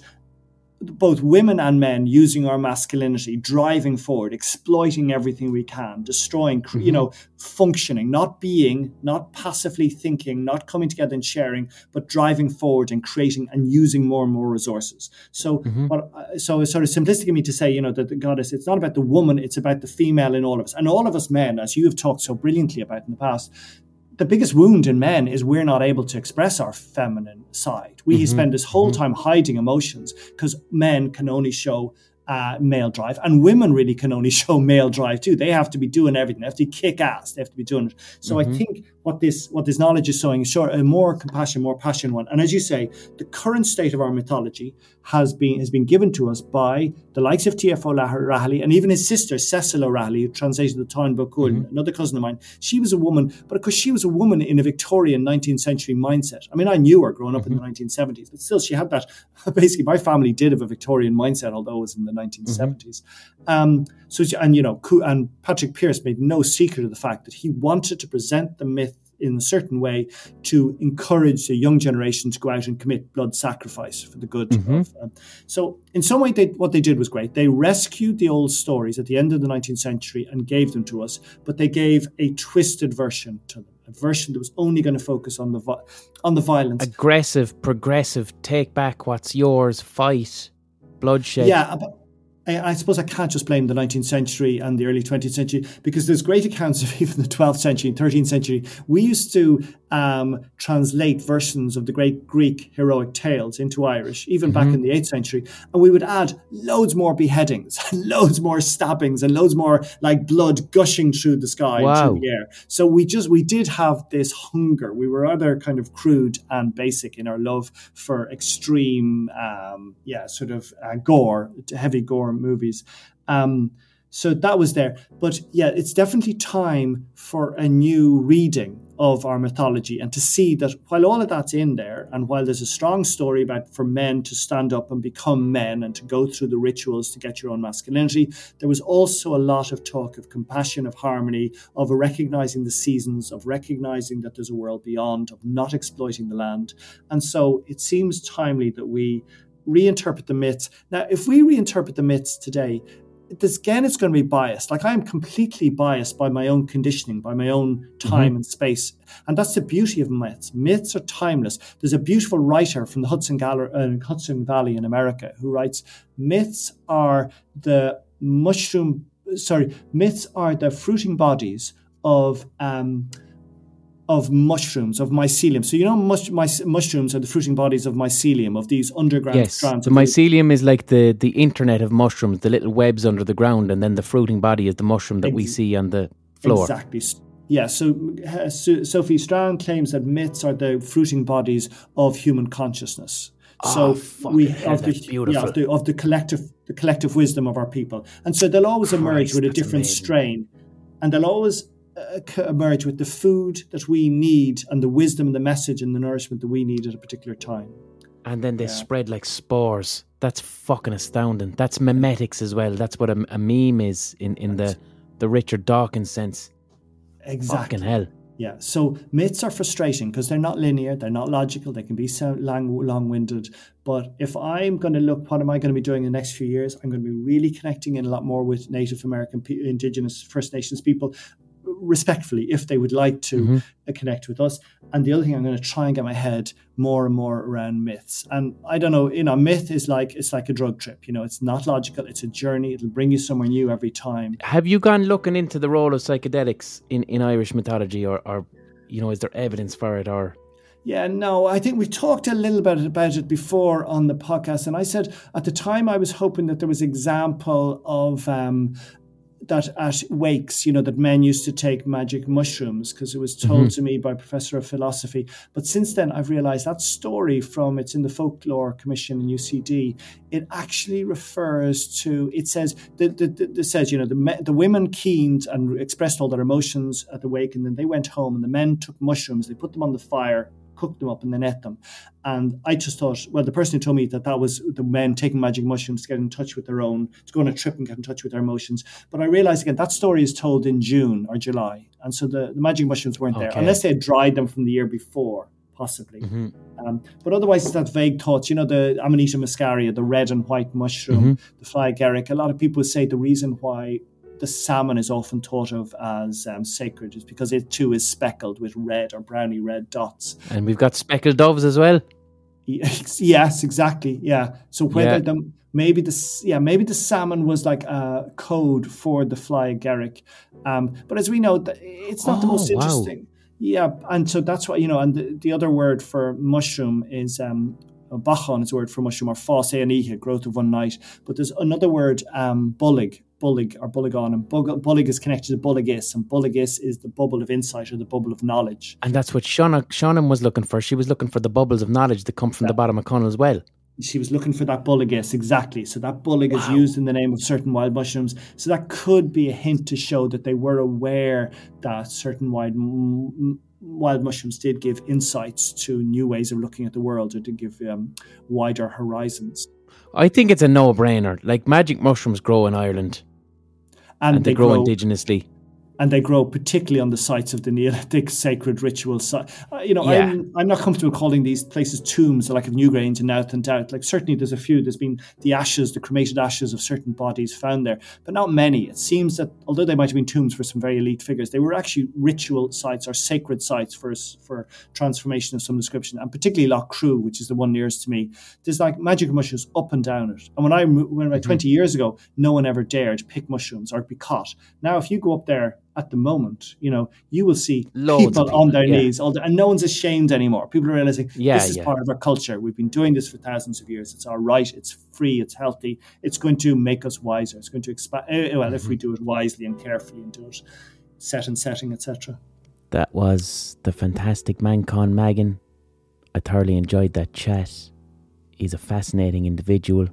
both women and men using our masculinity, driving forward, exploiting everything we can, destroying, mm-hmm. you know, functioning, not being, not passively thinking, not coming together and sharing, but driving forward and creating and using more and more resources. So, mm-hmm. what, so it's sort of simplistic of me to say, you know, that the goddess, it's not about the woman, it's about the female in all of us. And all of us men, as you have talked so brilliantly about in the past, the biggest wound in men is we're not able to express our feminine side. We mm-hmm. spend this whole time hiding emotions because men can only show uh, male drive, and women really can only show male drive too. They have to be doing everything. They have to kick ass. They have to be doing it. So mm-hmm. I think what this what this knowledge is showing is sure, a more compassion, more passion one. And as you say, the current state of our mythology has been has been given to us by the likes of T F O'Rahilly and even his sister Cecil O'Rahilly, who translated the Táin Bó Cúailn't, mm-hmm. another cousin of mine. She was a woman, but of course she was a woman in a Victorian nineteenth century mindset. I mean, I knew her growing up mm-hmm. in the nineteen seventies, but still she had that. Basically, my family did have a Victorian mindset, although it was in the nineteen seventies. Mm-hmm. Um, so, and you know, and Patrick Pearse made no secret of the fact that he wanted to present the myth in a certain way to encourage the young generation to go out and commit blood sacrifice for the good mm-hmm. of um, so in some way they, what they did was great. They rescued the old stories at the end of the nineteenth century and gave them to us, but they gave a twisted version to them, a version that was only going to focus on the vi- on the violence. Aggressive, progressive, take back what's yours, fight, bloodshed. Yeah, but I suppose I can't just blame the nineteenth century and the early twentieth century, because there's great accounts of even the twelfth century and thirteenth century. We used to um, translate versions of the great Greek heroic tales into Irish, even mm-hmm. back in the eighth century. And we would add loads more beheadings, loads more stabbings, and loads more like blood gushing through the sky wow. and through the air. So we just, we did have this hunger. We were rather kind of crude and basic in our love for extreme, um, yeah, sort of uh, gore, heavy gore movies. Um, so that was there. But yeah, it's definitely time for a new reading of our mythology, and to see that while all of that's in there, and while there's a strong story about for men to stand up and become men and to go through the rituals to get your own masculinity, there was also a lot of talk of compassion, of harmony, of recognizing the seasons, of recognizing that there's a world beyond, of not exploiting the land. And so it seems timely that we reinterpret the myths. Now, if we reinterpret the myths today, this, again, it's going to be biased. Like, I am completely biased by my own conditioning, by my own time mm-hmm. and space. And that's the beauty of myths. Myths are timeless. There's a beautiful writer from the Hudson, Gal- uh, Hudson Valley in America who writes, myths are the mushroom, sorry, myths are the fruiting bodies of... Um, of mushrooms, of mycelium. So you know mush, my, mushrooms are the fruiting bodies of mycelium, of these underground yes, strands. The mycelium the, is like the, the internet of mushrooms, the little webs under the ground, and then the fruiting body is the mushroom that ex- we see on the floor. Exactly. Yeah, so uh, so Sophie Strand claims that myths are the fruiting bodies of human consciousness. So oh, we hell, of the, beautiful. Yeah, of the of the collective the collective wisdom of our people. And so they'll always Christ, emerge with a different amazing. strain. And they'll always Uh, emerge with the food that we need and the wisdom and the message and the nourishment that we need at a particular time. And then they yeah. spread like spores. That's fucking astounding. That's memetics as well. That's what a, a meme is in, in the, the Richard Dawkins sense. Exactly. Fucking hell. Yeah, so myths are frustrating because they're not linear, they're not logical, they can be so long, long-winded. But if I'm going to look, what am I going to be doing in the next few years? I'm going to be really connecting in a lot more with Native American, Indigenous, First Nations people, respectfully, if they would like to mm-hmm. uh, connect with us. And the other thing, I'm going to try and get my head more and more around myths. And I don't know, you know, myth is like, it's like a drug trip, you know, it's not logical, it's a journey, it'll bring you somewhere new every time. Have you gone looking into the role of psychedelics in, in Irish mythology, or, or, you know, is there evidence for it, or? Yeah, no, I think we talked a little bit about it before on the podcast. And I said at the time I was hoping that there was example of um, that at wakes, you know, that men used to take magic mushrooms because it was told mm-hmm. to me by a professor of philosophy. But since then, I've realized that story from, it's in the Folklore Commission in U C D, it actually refers to, it says, it, it, it says, you know, the, the women keened and expressed all their emotions at the wake, and then they went home and the men took mushrooms, they put them on the fire, cooked them up and then ate them. And I just thought, well, the person who told me that that was the men taking magic mushrooms to get in touch with their own, to go on a trip and get in touch with their emotions. But I realized again, that story is told in June or July. And so the, the magic mushrooms weren't okay. there, unless they had dried them from the year before, possibly. Mm-hmm. Um, but otherwise, it's that vague thoughts, you know, the Amanita muscaria, the red and white mushroom, mm-hmm. the fly agaric. A lot of people say the reason why the salmon is often thought of as um, sacred is because it too is speckled with red or browny red dots. And we've got speckled doves as well. Yes, exactly. Yeah. So whether yeah. the maybe the yeah maybe the salmon was like a code for the fly agaric, um, but as we know, it's not oh, the most interesting. Wow. Yeah, and so that's why, you know. And the, the other word for mushroom is um, bachan is a word for mushroom, or fás éanithe, growth of one night. But there's another word, um, bullig. Bullig or bulligon, and bullig is connected to bulligis, and bulligis is the bubble of insight or the bubble of knowledge. And that's what Shauna, Shauna was looking for. She was looking for the bubbles of knowledge that come from yeah. the bottom of Connell's well. She was looking for that bulligis, exactly. So that bullig wow. is used in the name of certain wild mushrooms. So that could be a hint to show that they were aware that certain wild m- wild mushrooms did give insights to new ways of looking at the world, or to give um, wider horizons. I think it's a no-brainer. Like, magic mushrooms grow in Ireland. And, and they, they grow, grow indigenously. And they grow particularly on the sites of the Neolithic sacred rituals. Uh, you know, yeah. I'm, I'm not comfortable calling these places tombs, like of Newgrange and Nowth and Doubt. Like, certainly there's a few. There's been the ashes, the cremated ashes of certain bodies found there, but not many. It seems that although they might have been tombs for some very elite figures, they were actually ritual sites or sacred sites for for transformation of some description, and particularly Lough Crew, which is the one nearest to me. There's like magic mushrooms up and down it. And when I went about mm-hmm. twenty years ago, no one ever dared pick mushrooms or be caught. Now, if you go up there at the moment, you know, you will see Loads people, people on their yeah. knees, all the, and no one's ashamed anymore. People are realizing yeah, this is yeah. part of our culture. We've been doing this for thousands of years. It's all right. It's free. It's healthy. It's going to make us wiser. It's going to expand. Well, mm-hmm. if we do it wisely and carefully and do it set and setting, et cetera. That was the fantastic Manchán Magan. I thoroughly enjoyed that chat. He's a fascinating individual.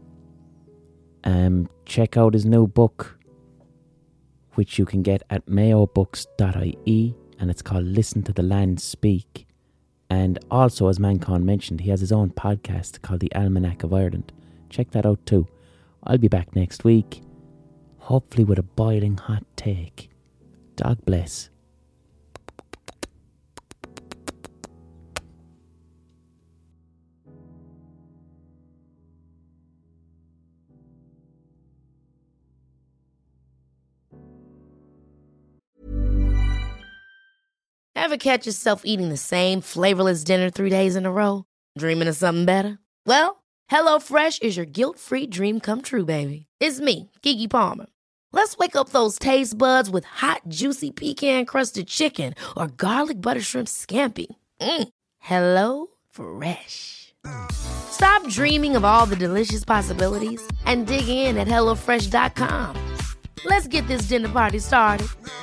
Um, check out his new book, which you can get at mayo books dot I E, and it's called Listen to the Land Speak. And also, as Manchán mentioned, he has his own podcast called The Almanac of Ireland. Check that out too. I'll be back next week, hopefully with a boiling hot take. God bless. Ever catch yourself eating the same flavorless dinner three days in a row? Dreaming of something better? Well, HelloFresh is your guilt-free dream come true, baby. It's me, Keke Palmer. Let's wake up those taste buds with hot, juicy pecan-crusted chicken or garlic butter shrimp scampi. Mm. Hello Fresh. Stop dreaming of all the delicious possibilities and dig in at hello fresh dot com. Let's get this dinner party started.